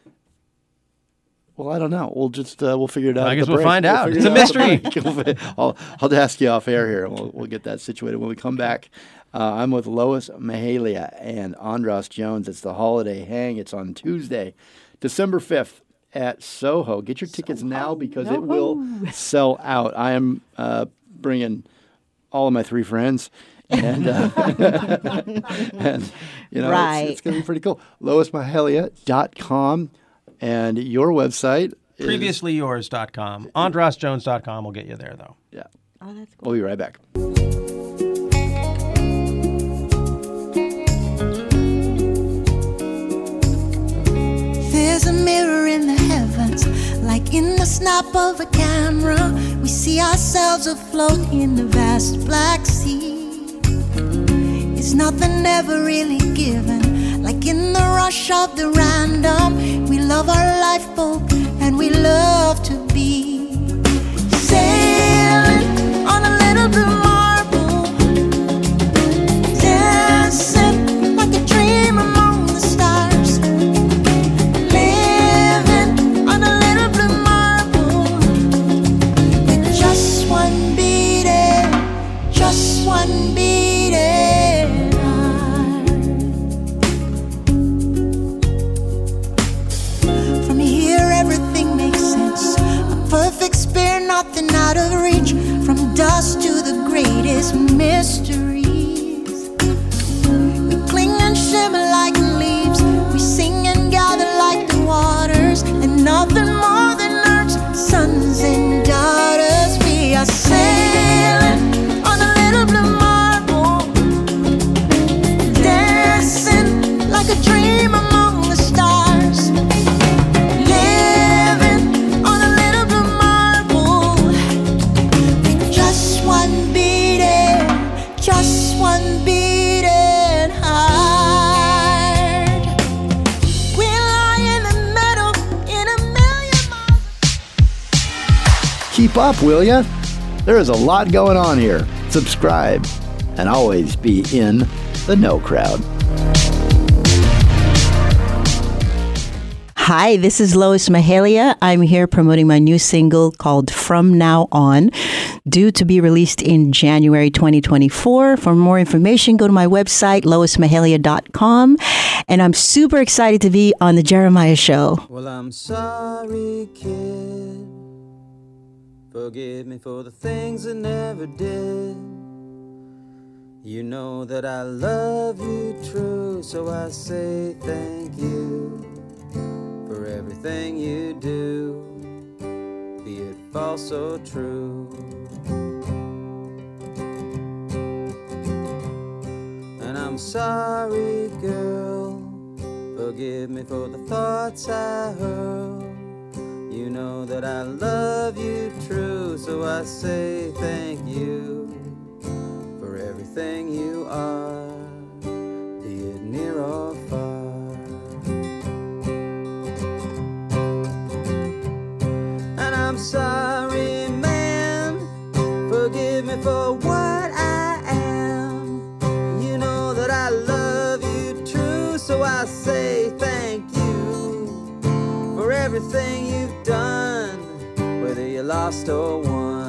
well, I don't know. We'll just uh, we'll figure it out. I guess we'll break. find we'll out. It's a mystery. I'll I'll ask you off air here, and we'll we'll get that situated when we come back. Uh, I'm with Lois Mahalia and Andras Jones. It's the Holiday Hang. It's on Tuesday, December fifth. At Soho. Get your tickets Soho. now because Soho. it will sell out. I am uh, bringing all of my three friends. And, uh, and you know, right. it's, it's going to be pretty cool. Lois Mahalia dot com and your website is previously yours dot com. Andras Jones dot com will get you there, though. Yeah. Oh, that's cool. We'll be right back. There's a mirror in the heavens, like in the a snap of a camera, we see ourselves afloat in the vast black sea. Is nothing ever really given? Like in the rush of the random, we love our lifeboat and we love to be sailing on a little blue marble, dancing like a dream among the stars, living on a little blue marble, with just one beating, just one beating heart. From here everything makes sense, a perfect spear, nothing out of reach, from dust to the greatest mysteries. We cling and shimmer like leaves, we sing and gather like the waters, and nothing more than earth's sons and daughters. We are sailing on a little blue marble, dancing like a dream among the stars, living on a little blue marble, with just one beating, just one beating heart. We lie in the middle in a million miles. Keep up, will ya? There is a lot going on here. Subscribe and always be in the know crowd. Hi, this is Lois Mahalia. I'm here promoting my new single called From Now On, due to be released in January twenty twenty-four. For more information, go to my website, lois mahalia dot com. And I'm super excited to be on the Jeremiah Show. Well, I'm sorry, kid. Forgive me for the things I never did. You know that I love you true, so I say thank you for everything you do, be it false or true. And I'm sorry, girl, forgive me for the thoughts I hurl. You know that I love you true, so I say thank you for everything you are, be it near or far. And I'm sorry, man, forgive me for what I am. You know that I love you true, so I say thank you for everything you've done, whether you lost or won.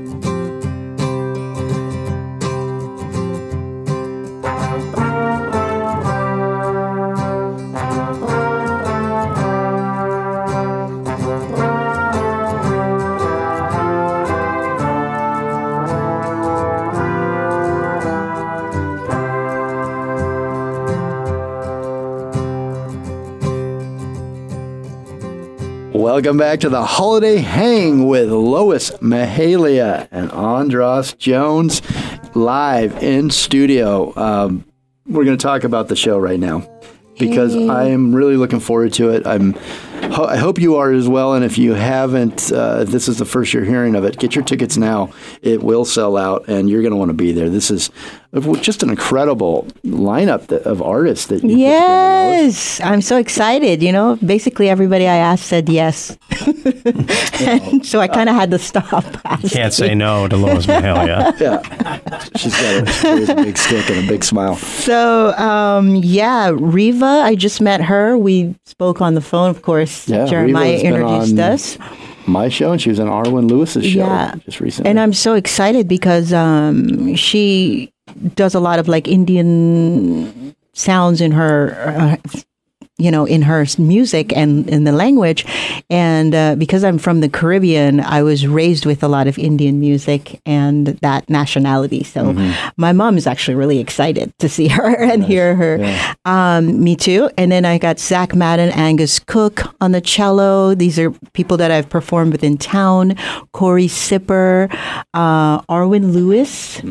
Welcome back to the Holiday Hang with Lois Mahalia and Andras Jones, live in studio. Um, we're going to talk about the show right now because hey. I am really looking forward to it. I'm. Ho- I hope you are as well. And if you haven't, uh, if this is the first you're hearing of it, get your tickets now. It will sell out, and you're going to want to be there. This is just an incredible lineup that, of artists that you Yes, I'm so excited. You know, basically everybody I asked said yes. And so I kind of had to stop asking. Can't say no to Lois Mahalia. Yeah. She's got a, she carries a big stick and a big smile. So, um, yeah, Riva, I just met her. We spoke on the phone, of course. Yeah, Jeremiah introduced us. My show, and she was on Arwen Lewis's show yeah. just recently. And I'm so excited because um, she does a lot of like Indian sounds in her, uh, you know, in her music and in the language. And uh, because I'm from the Caribbean, I was raised with a lot of Indian music and that nationality. So mm-hmm. my mom is actually really excited to see her and nice. hear her. Yeah. Um, me too. And then I got Zach Madden, Angus Cook on the cello. These are people that I've performed with in town. Corey Sipper, uh, Arwen Lewis. Mm-hmm.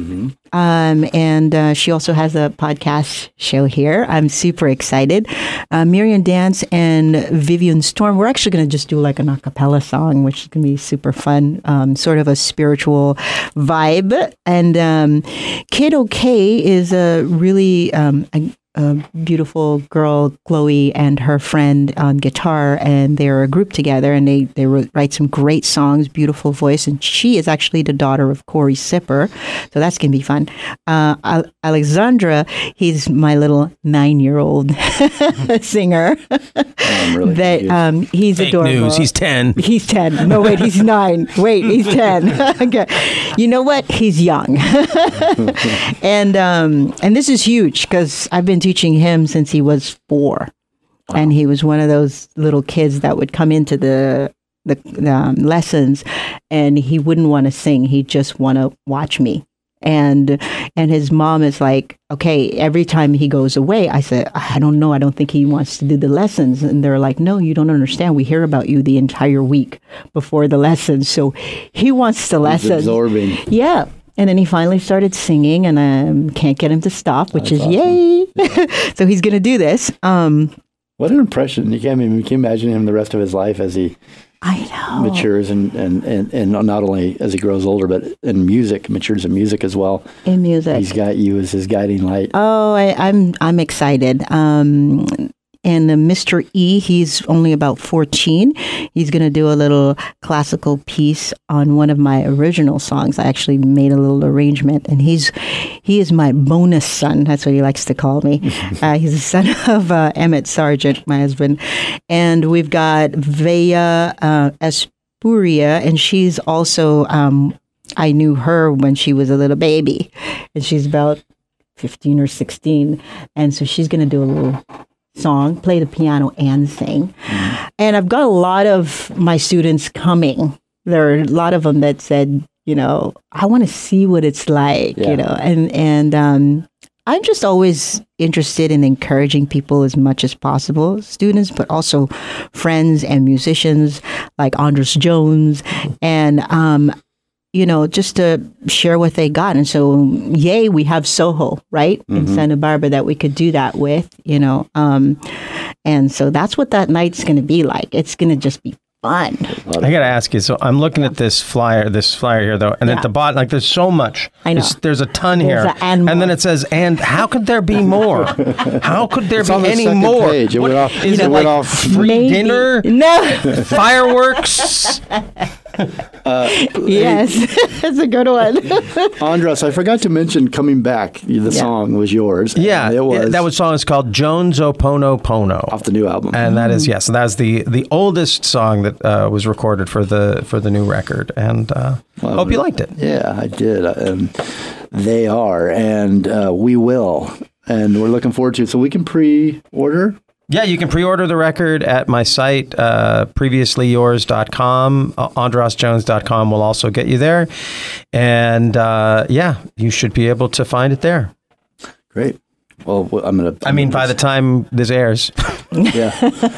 Um, and uh, she also has a podcast show here. I'm super excited. Uh, Miriam Dance and Vivian Storm. We're actually going to just do like an a cappella song, which is going to be super fun, um, sort of a spiritual vibe. And um, Kid OK is a really um, a, a beautiful girl, Chloe, and her friend on guitar, and they're a group together, and they, they write some great songs, beautiful voice, and she is actually the daughter of Corey Sipper, so that's going to be fun. Uh, Al- Alexandra, he's my little nine-year-old singer. I'm really that um, He's Fake adorable. news, he's ten. He's ten. No, wait, he's nine. Wait, he's ten. Okay. You know what? He's young. and um, and this is huge because I've been teaching him since he was four. Wow. And he was one of those little kids that would come into the the, the um, lessons and he wouldn't want to sing. He'd just want to watch me. And and his mom is like, okay, every time he goes away, I said, I don't know. I don't think he wants to do the lessons. And they're like, no, you don't understand. We hear about you the entire week before the lessons. So he wants the lessons. He's absorbing. Yeah. And then he finally started singing and I um, can't get him to stop, which That's is awesome. Yay. Yeah. So he's going to do this. Um, what an impression. You can't, I mean, you can imagine him the rest of his life as he I know. matures and, and, and, and not only as he grows older, but in music, matures in music as well. In music. He's got you as his guiding light. Oh, I, I'm I'm excited. Um, and uh, Mister E, he's only about fourteen. He's going to do a little classical piece on one of my original songs. I actually made a little arrangement, and he's he is my bonus son. That's what he likes to call me. uh, he's the son of uh, Emmett Sargent, my husband. And we've got Vea uh, Espuria, and she's also, um, I knew her when she was a little baby, and she's about fifteen or sixteen. And so she's going to do a little song, play the piano and sing. Mm-hmm. And I've got a lot of my students coming. There are a lot of them that said, you know, I want to see what it's like, yeah. you know, and, and, um, I'm just always interested in encouraging people as much as possible, students, but also friends and musicians like Andres Jones and, um, you know, just to share what they got. And so, yay, we have Soho, right, mm-hmm. in Santa Barbara that we could do that with, you know. Um, and so that's what that night's going to be like. It's going to just be fun. I got to ask you, so I'm looking at this flyer, this flyer here, though, and yeah. at the bottom, like, there's so much. I know. There's, there's a ton there's here. A, and, and then it says, and how could there be more? How could there it's be on the any second more? Page. It what, went off, is it it went like off free maybe. dinner? No. Fireworks? Uh, yes, that's a good one. Andres, I forgot to mention Coming Back. The yeah. song was yours. Yeah, it was. That was song is called Jones Oponopono. Off the new album. And mm. that is, yes, that is the, the oldest song that uh, was recorded for the for the new record. And uh, well, hope you liked it. Yeah, I did. Um, they are, and uh, we will. And we're looking forward to it. So we can pre-order? Yeah, you can pre-order the record at my site, uh, previously yours dot com. Uh, andras jones dot com will also get you there. And uh, yeah, you should be able to find it there. Great. Well, I'm going to... I mean, by the time this airs. yeah.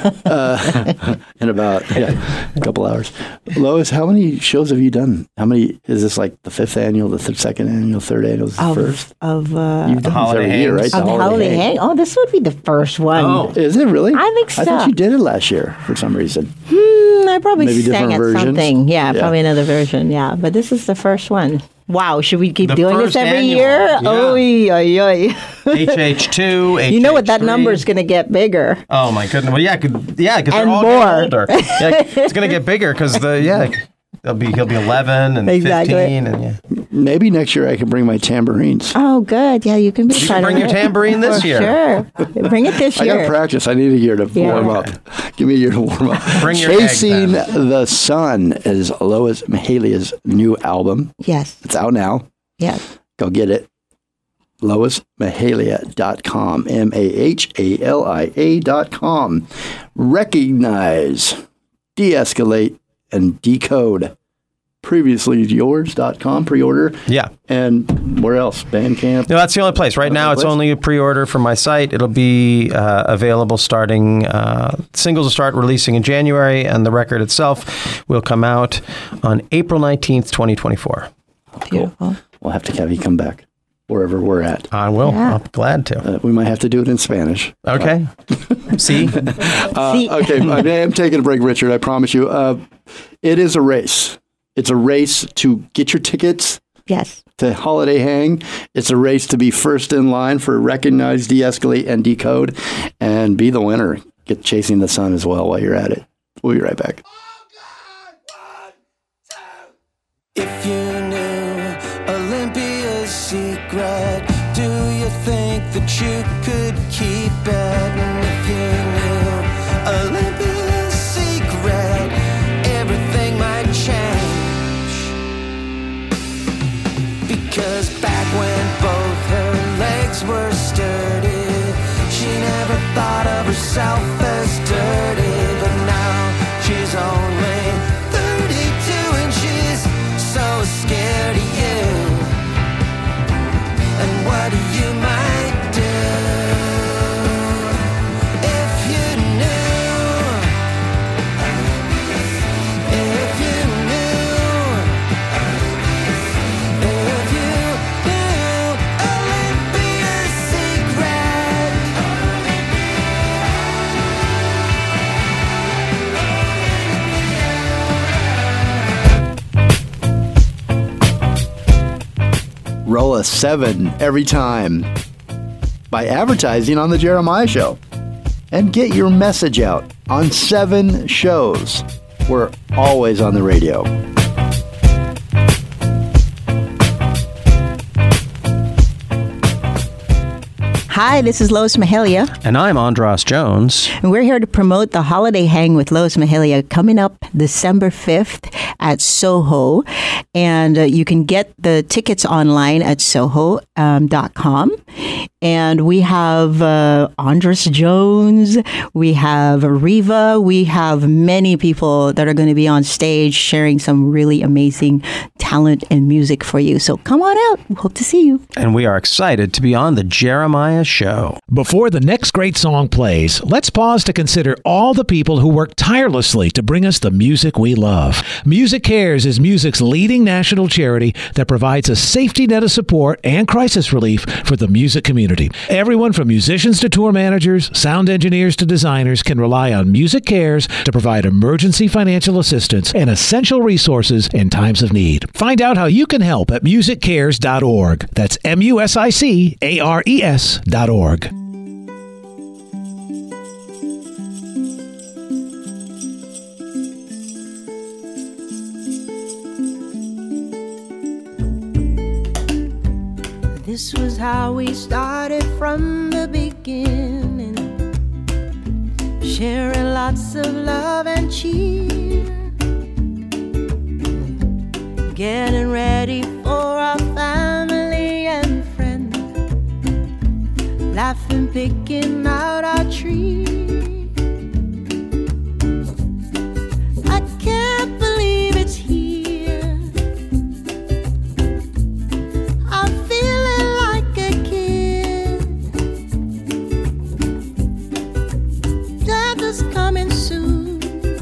Uh, in about yeah, a couple hours. Lois, how many shows have you done? How many... Is this like the fifth annual, the th- second annual, third annual, the of, first? Of... Uh, You've done this every year, right? The, the Holiday, Holiday Hang. Oh, this would be the first one. Oh. Is it really? I think so. I thought you did it last year for some reason. Hmm, I probably Maybe sang at versions? something. Yeah, yeah, probably another version. Yeah, but this is the first one. Wow, should we keep the doing this every annual. year? Yeah. Oh, yeah, yeah. H H two, H H three. You know what? That number is going to get bigger. Oh my goodness! Well, yeah, cause, yeah, because they're all more. getting older. Yeah, it's going to get bigger because the yeah, they'll be he'll be eleven and exactly. fifteen and yeah. Maybe next year I can bring my tambourines. Oh, good. Yeah, you can be. You can bring your tambourine this For year. Sure, bring it this I year. got to practice. I need a year to yeah. warm up. Give me a year to warm up. Bring your Chasing egg, the Sun is Lois Mahalia's new album. Yes, it's out now. Yes. Go get it. lois mahalia dot com. M A H A L I A dot com. Recognize, de-escalate, and decode. previously yours dot com. Pre-order. Yeah. And where else? Bandcamp? No, that's the only place. Right now, it's place? only a pre-order for my site. It'll be uh, available starting, uh, singles will start releasing in January, and the record itself will come out on April nineteenth, twenty twenty-four. Beautiful. We'll have to have you come back. wherever we're at. I will. Yeah. I'm glad to. Uh, we might have to do it in Spanish. Okay. See? uh, okay. I am taking a break, Richard. I promise you. Uh, it is a race. It's a race to get your tickets. Yes. To Holiday Hang. It's a race to be first in line for Recognize, De-Escalate, and Decode, and be the winner. Get Chasing the Sun as well while you're at it. We'll be right back. If you knew Olympia's secret, do you think that you could keep it? And if you knew Olympia's secret, everything might change. Because back when both her legs were sturdy, she never thought of herself as dirty. But now she's only thirty-two and she's so scared of you. And what you might do if you knew, if you knew, if you knew Olympia's secret. Roll a seven every time by advertising on The Jeremiah Show. And get your message out on seven shows. We're always on the radio. Hi, this is Lois Mahalia. And I'm Andras Jones. And we're here to promote the Holiday Hang with Lois Mahalia coming up December fifth at Soho. And uh, you can get the tickets online at soho dot com. Um, and we have uh, Andras Jones, we have Riva, we have many people that are going to be on stage sharing some really amazing talent and music for you. So come on out. We hope to see you. And we are excited to be on the Jeremiah Show. Before the next great song plays, let's pause to consider all the people who work tirelessly to bring us the music we love. Music Cares is music's leading national charity that provides a safety net of support and crisis relief for the music community. Everyone from musicians to tour managers, sound engineers to designers can rely on Music Cares to provide emergency financial assistance and essential resources in times of need. Find out how you can help at music cares dot org. That's M U S I C A R E S dot org. This was how we started from the beginning, sharing lots of love and cheer, getting ready for our family and friends, laughing, picking out our tree. I can't believe it's here. I'm feeling like a kid. Santa's coming soon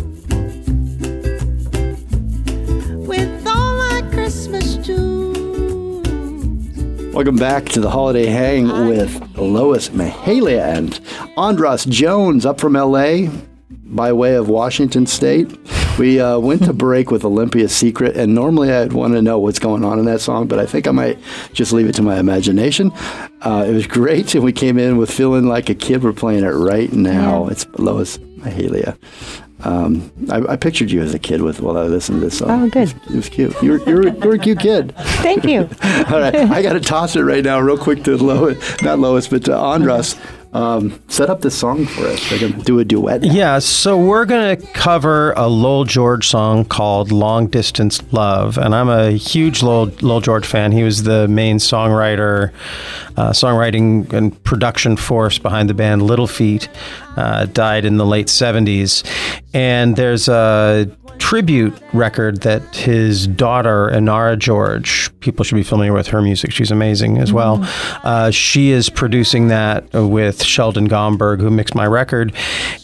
with all my Christmas tunes. Welcome back to the Holiday Hang with Lois Mahalia and Andras Jones up from L A by way of Washington State. We uh, went to break with Olympia's Secret, and normally I'd want to know what's going on in that song, but I think I might just leave it to my imagination. Uh, it was great, and we came in with Feeling Like a Kid. We're playing it right now. Yeah. It's Lois Mahalia. Um, I, I pictured you as a kid with while I listened to this song. Oh, good. It was, it was cute. You were, you, were, you were a cute kid. Thank you. All right. I got to toss it right now real quick to Lois, not Lois, but to Andras. Um, set up this song for us. They're going to do a duet now. Yeah, so we're going to cover a Lowell George song called Long Distance Love. And I'm a huge Lowell, Lowell George fan. He was the main songwriter, uh, songwriting and production force behind the band Little Feat. Uh, died in the late seventies. And there's a tribute record that his daughter, Inara George, people should be familiar with her music. She's amazing as well. Mm-hmm. Uh, she is producing that with Sheldon Gomberg, who mixed my record.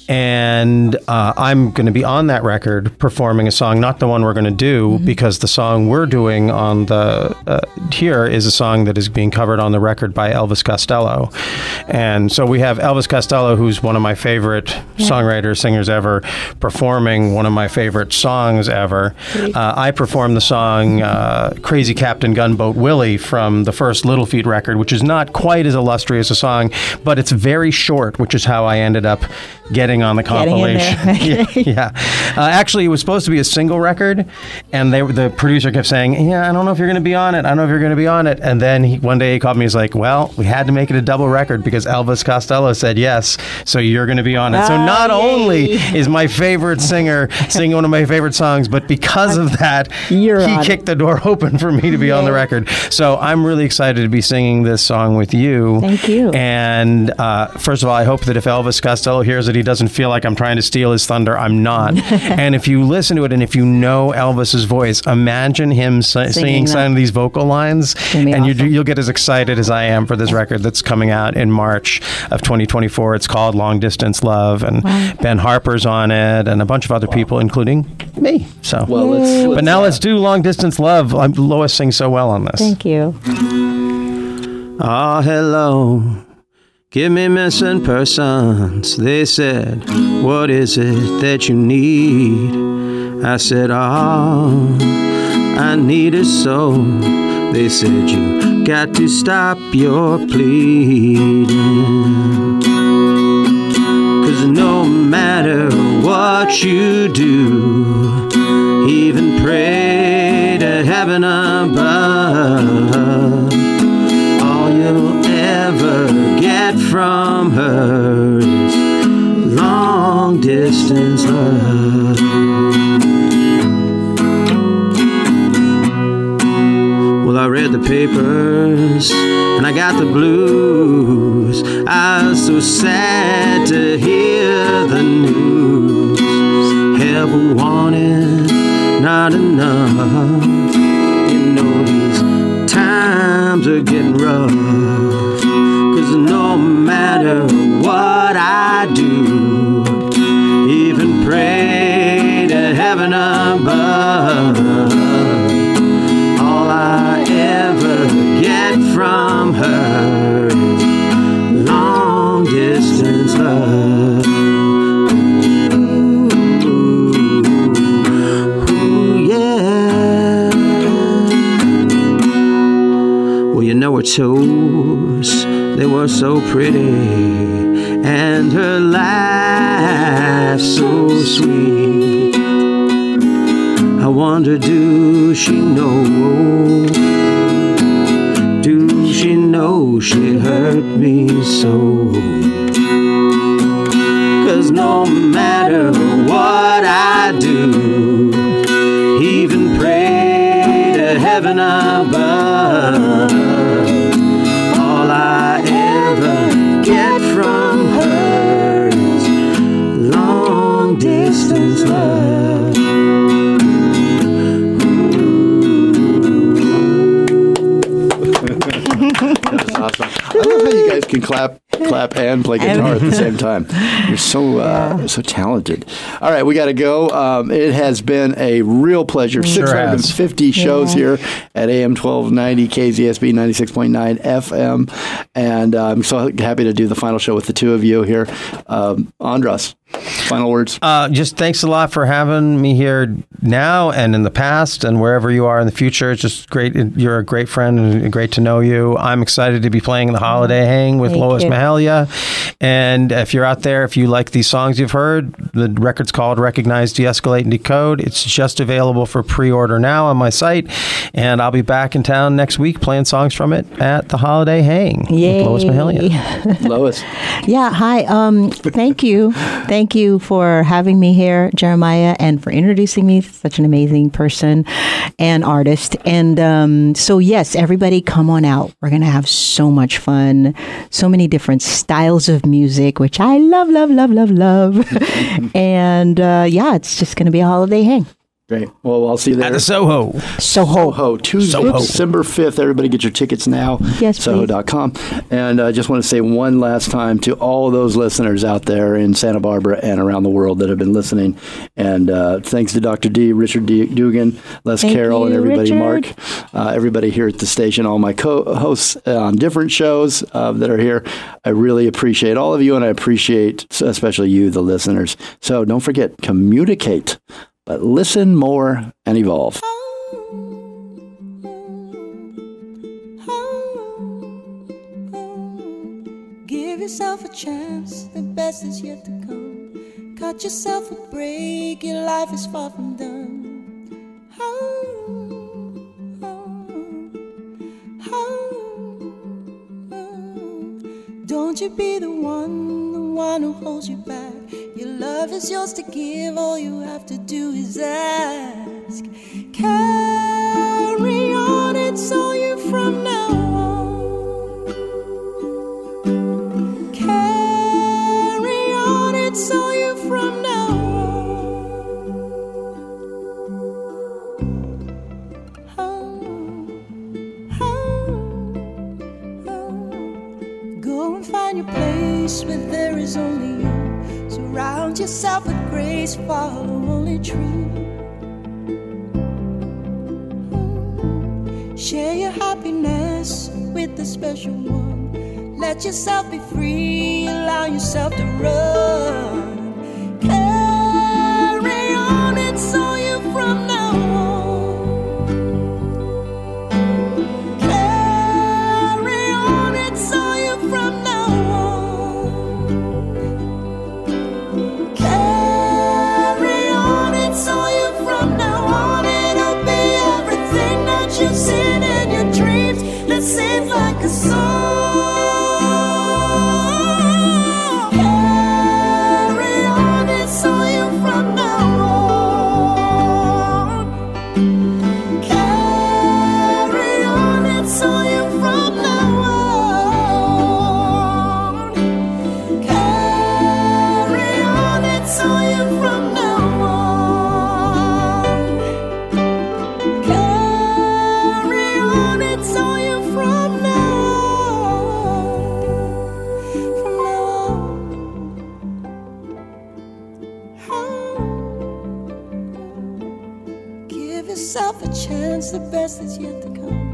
And uh, I'm going to be on that record performing a song, not the one we're going to do, mm-hmm. because the song we're doing on the uh, here is a song that is being covered on the record by Elvis Costello. And so we have Elvis Costello, who's one of my favorite yeah. songwriters, singers ever, performing one of my favorite songs ever. Uh, I performed the song uh, Crazy Captain Gunboat Willie from the first Little Feat record, which is not quite as illustrious a song, but it's very short, which is how I ended up getting on the compilation. yeah, yeah. Uh, actually, it was supposed to be a single record, and they, the producer kept saying, yeah, I don't know if you're going to be on it. I don't know if you're going to be on it. And then he, one day he called me. He's like, well, we had to make it a double record because Elvis Costello said yes, so you're going to be on it. Oh, so not yay. only is my favorite singer singing one of my favorite songs, but because of that, you're he kicked it. the door open for me to be yay. on the record. So I'm really excited to be singing this song with you. Thank you. And uh, first of all, I hope that if Elvis Costello hears it, he doesn't feel like I'm trying to steal his thunder. I'm not. And if you listen to it and if you know Elvis's voice, imagine him si- singing some of these vocal lines, and awesome. you, you'll get as excited as I am for this record that's coming out in March of twenty twenty-four. It's called Long Distance Love, and wow. Ben Harper's on it, and a bunch of other wow. people, including me. So, well, let's, let's, but now uh, let's do Long Distance Love. I'm, Lois sings so well on this. Thank you. Oh, hello. Give me missing persons. They said, what is it that you need? I said, oh, I need it so. They said, you got to stop your pleading. 'Cause no matter what you do, even pray to heaven above, all you'll ever get from her is long distance love. Well, I read the papers and I got the blues. I was so sad to hear the news. Help wanted, not enough. You know these times are getting rough. No matter what I do, even pray to heaven above, all I ever get from her is long distance love. Ooh, ooh, yeah. Well, you know her toes, they were so pretty, and her laugh so sweet. I wonder, do she know, do she know she hurt me so? 'Cause no matter what I do, even pray to heaven above, all I ever get from her is long distance love. That's awesome. I love how you guys can clap, clap, and play guitar at the same time. You're so uh, so talented. All right, we got to go. Um, it has been a real pleasure. Sure six hundred fifty has. shows yeah. here at A M twelve ninety, K Z S B ninety-six point nine F M, and uh, I'm so happy to do the final show with the two of you here. Um, Andras, final words. Uh, just thanks a lot for having me here now and in the past and wherever you are in the future. It's just great. You're a great friend and great to know you. I'm excited to be playing the Holiday Hang with Thank Lois you. Mahalia. And if you're out there, if you like these songs you've heard, the record's called Recognize, De-Escalate, and Decode. It's just available for pre-order now on my site. And I'll be back in town next week playing songs from it at the Holiday Hang Yay. with Lois Mahalia. Lois. Yeah, hi. Um, thank you. Thank you for having me here, Jeremiah, and for introducing me to such an amazing person and artist. And um, so, yes, everybody come on out. We're going to have so much fun, so many different styles of music, which I love, love, love, love, love. And uh, yeah, it's just going to be a holiday hang. Great. Well, I'll see you there. At the Soho. Soho. Soho. Tuesday, Soho. December fifth. Everybody get your tickets now. Yes, Soho dot com. And I uh, just want to say one last time to all those listeners out there in Santa Barbara and around the world that have been listening. And uh, thanks to Doctor D, Richard D. Dugan, Les Thank Carroll, you, and everybody, Richard. Mark, uh, everybody here at the station, all my co-hosts on different shows uh, that are here. I really appreciate all of you, and I appreciate especially you, the listeners. So don't forget, communicate. But listen more and evolve. Give yourself a chance, the best is yet to come. Cut yourself a break, your life is far from done. Oh, oh, oh, oh. Don't you be the one, the one who holds you back. Your love is yours to give, all you have to do is ask. Carry on, it's all you from now on. Carry on, it's all you from now on. Oh, oh, oh. Go and find your place where there is only you. Surround yourself with grace, follow only truth. Share your happiness with the special one. Let yourself be free, allow yourself to run. Carry on, it's all you from now on. Carry on, it's all you from now on. You've seen in your dreams that seems like a song. Carry on, it's all you from now on. Carry on, it's all you from now on. Carry on, it's all you from now on. It's all you from now yourself a chance, the best is yet to come.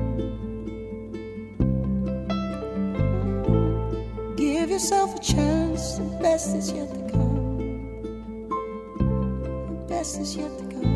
Give yourself a chance, the best is yet to come. The best is yet to come.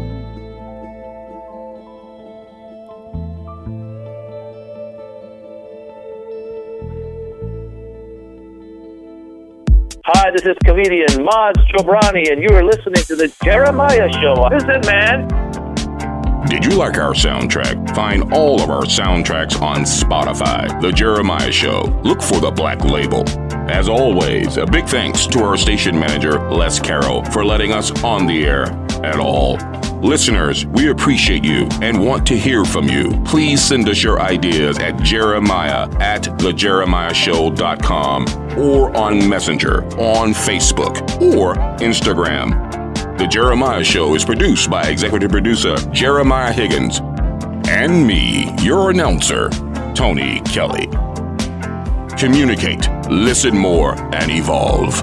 Hi, this is comedian Maz Jobrani, and you are listening to The Jeremiah Show. Who's it, man? Did you like our soundtrack? Find all of our soundtracks on Spotify. The Jeremiah Show. Look for the Black Label. As always, a big thanks to our station manager, Les Carroll, for letting us on the air at all. Listeners, we appreciate you and want to hear from you. Please send us your ideas at jeremiah at the jeremiah show dot com or on Messenger, on Facebook, or Instagram. The Jeremiah Show is produced by executive producer Jeremiah Higgins and me, your announcer, Tony Kelly. Communicate, listen more, and evolve.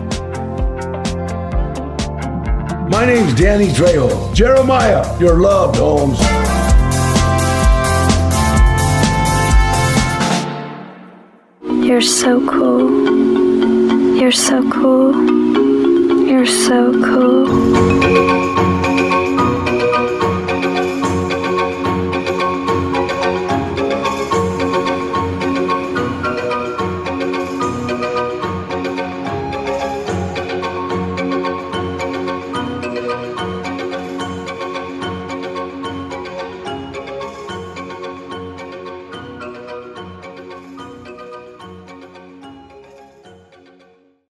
My name's Danny Trejo. Jeremiah, you're loved, Holmes. You're so cool. You're so cool. You're so cool.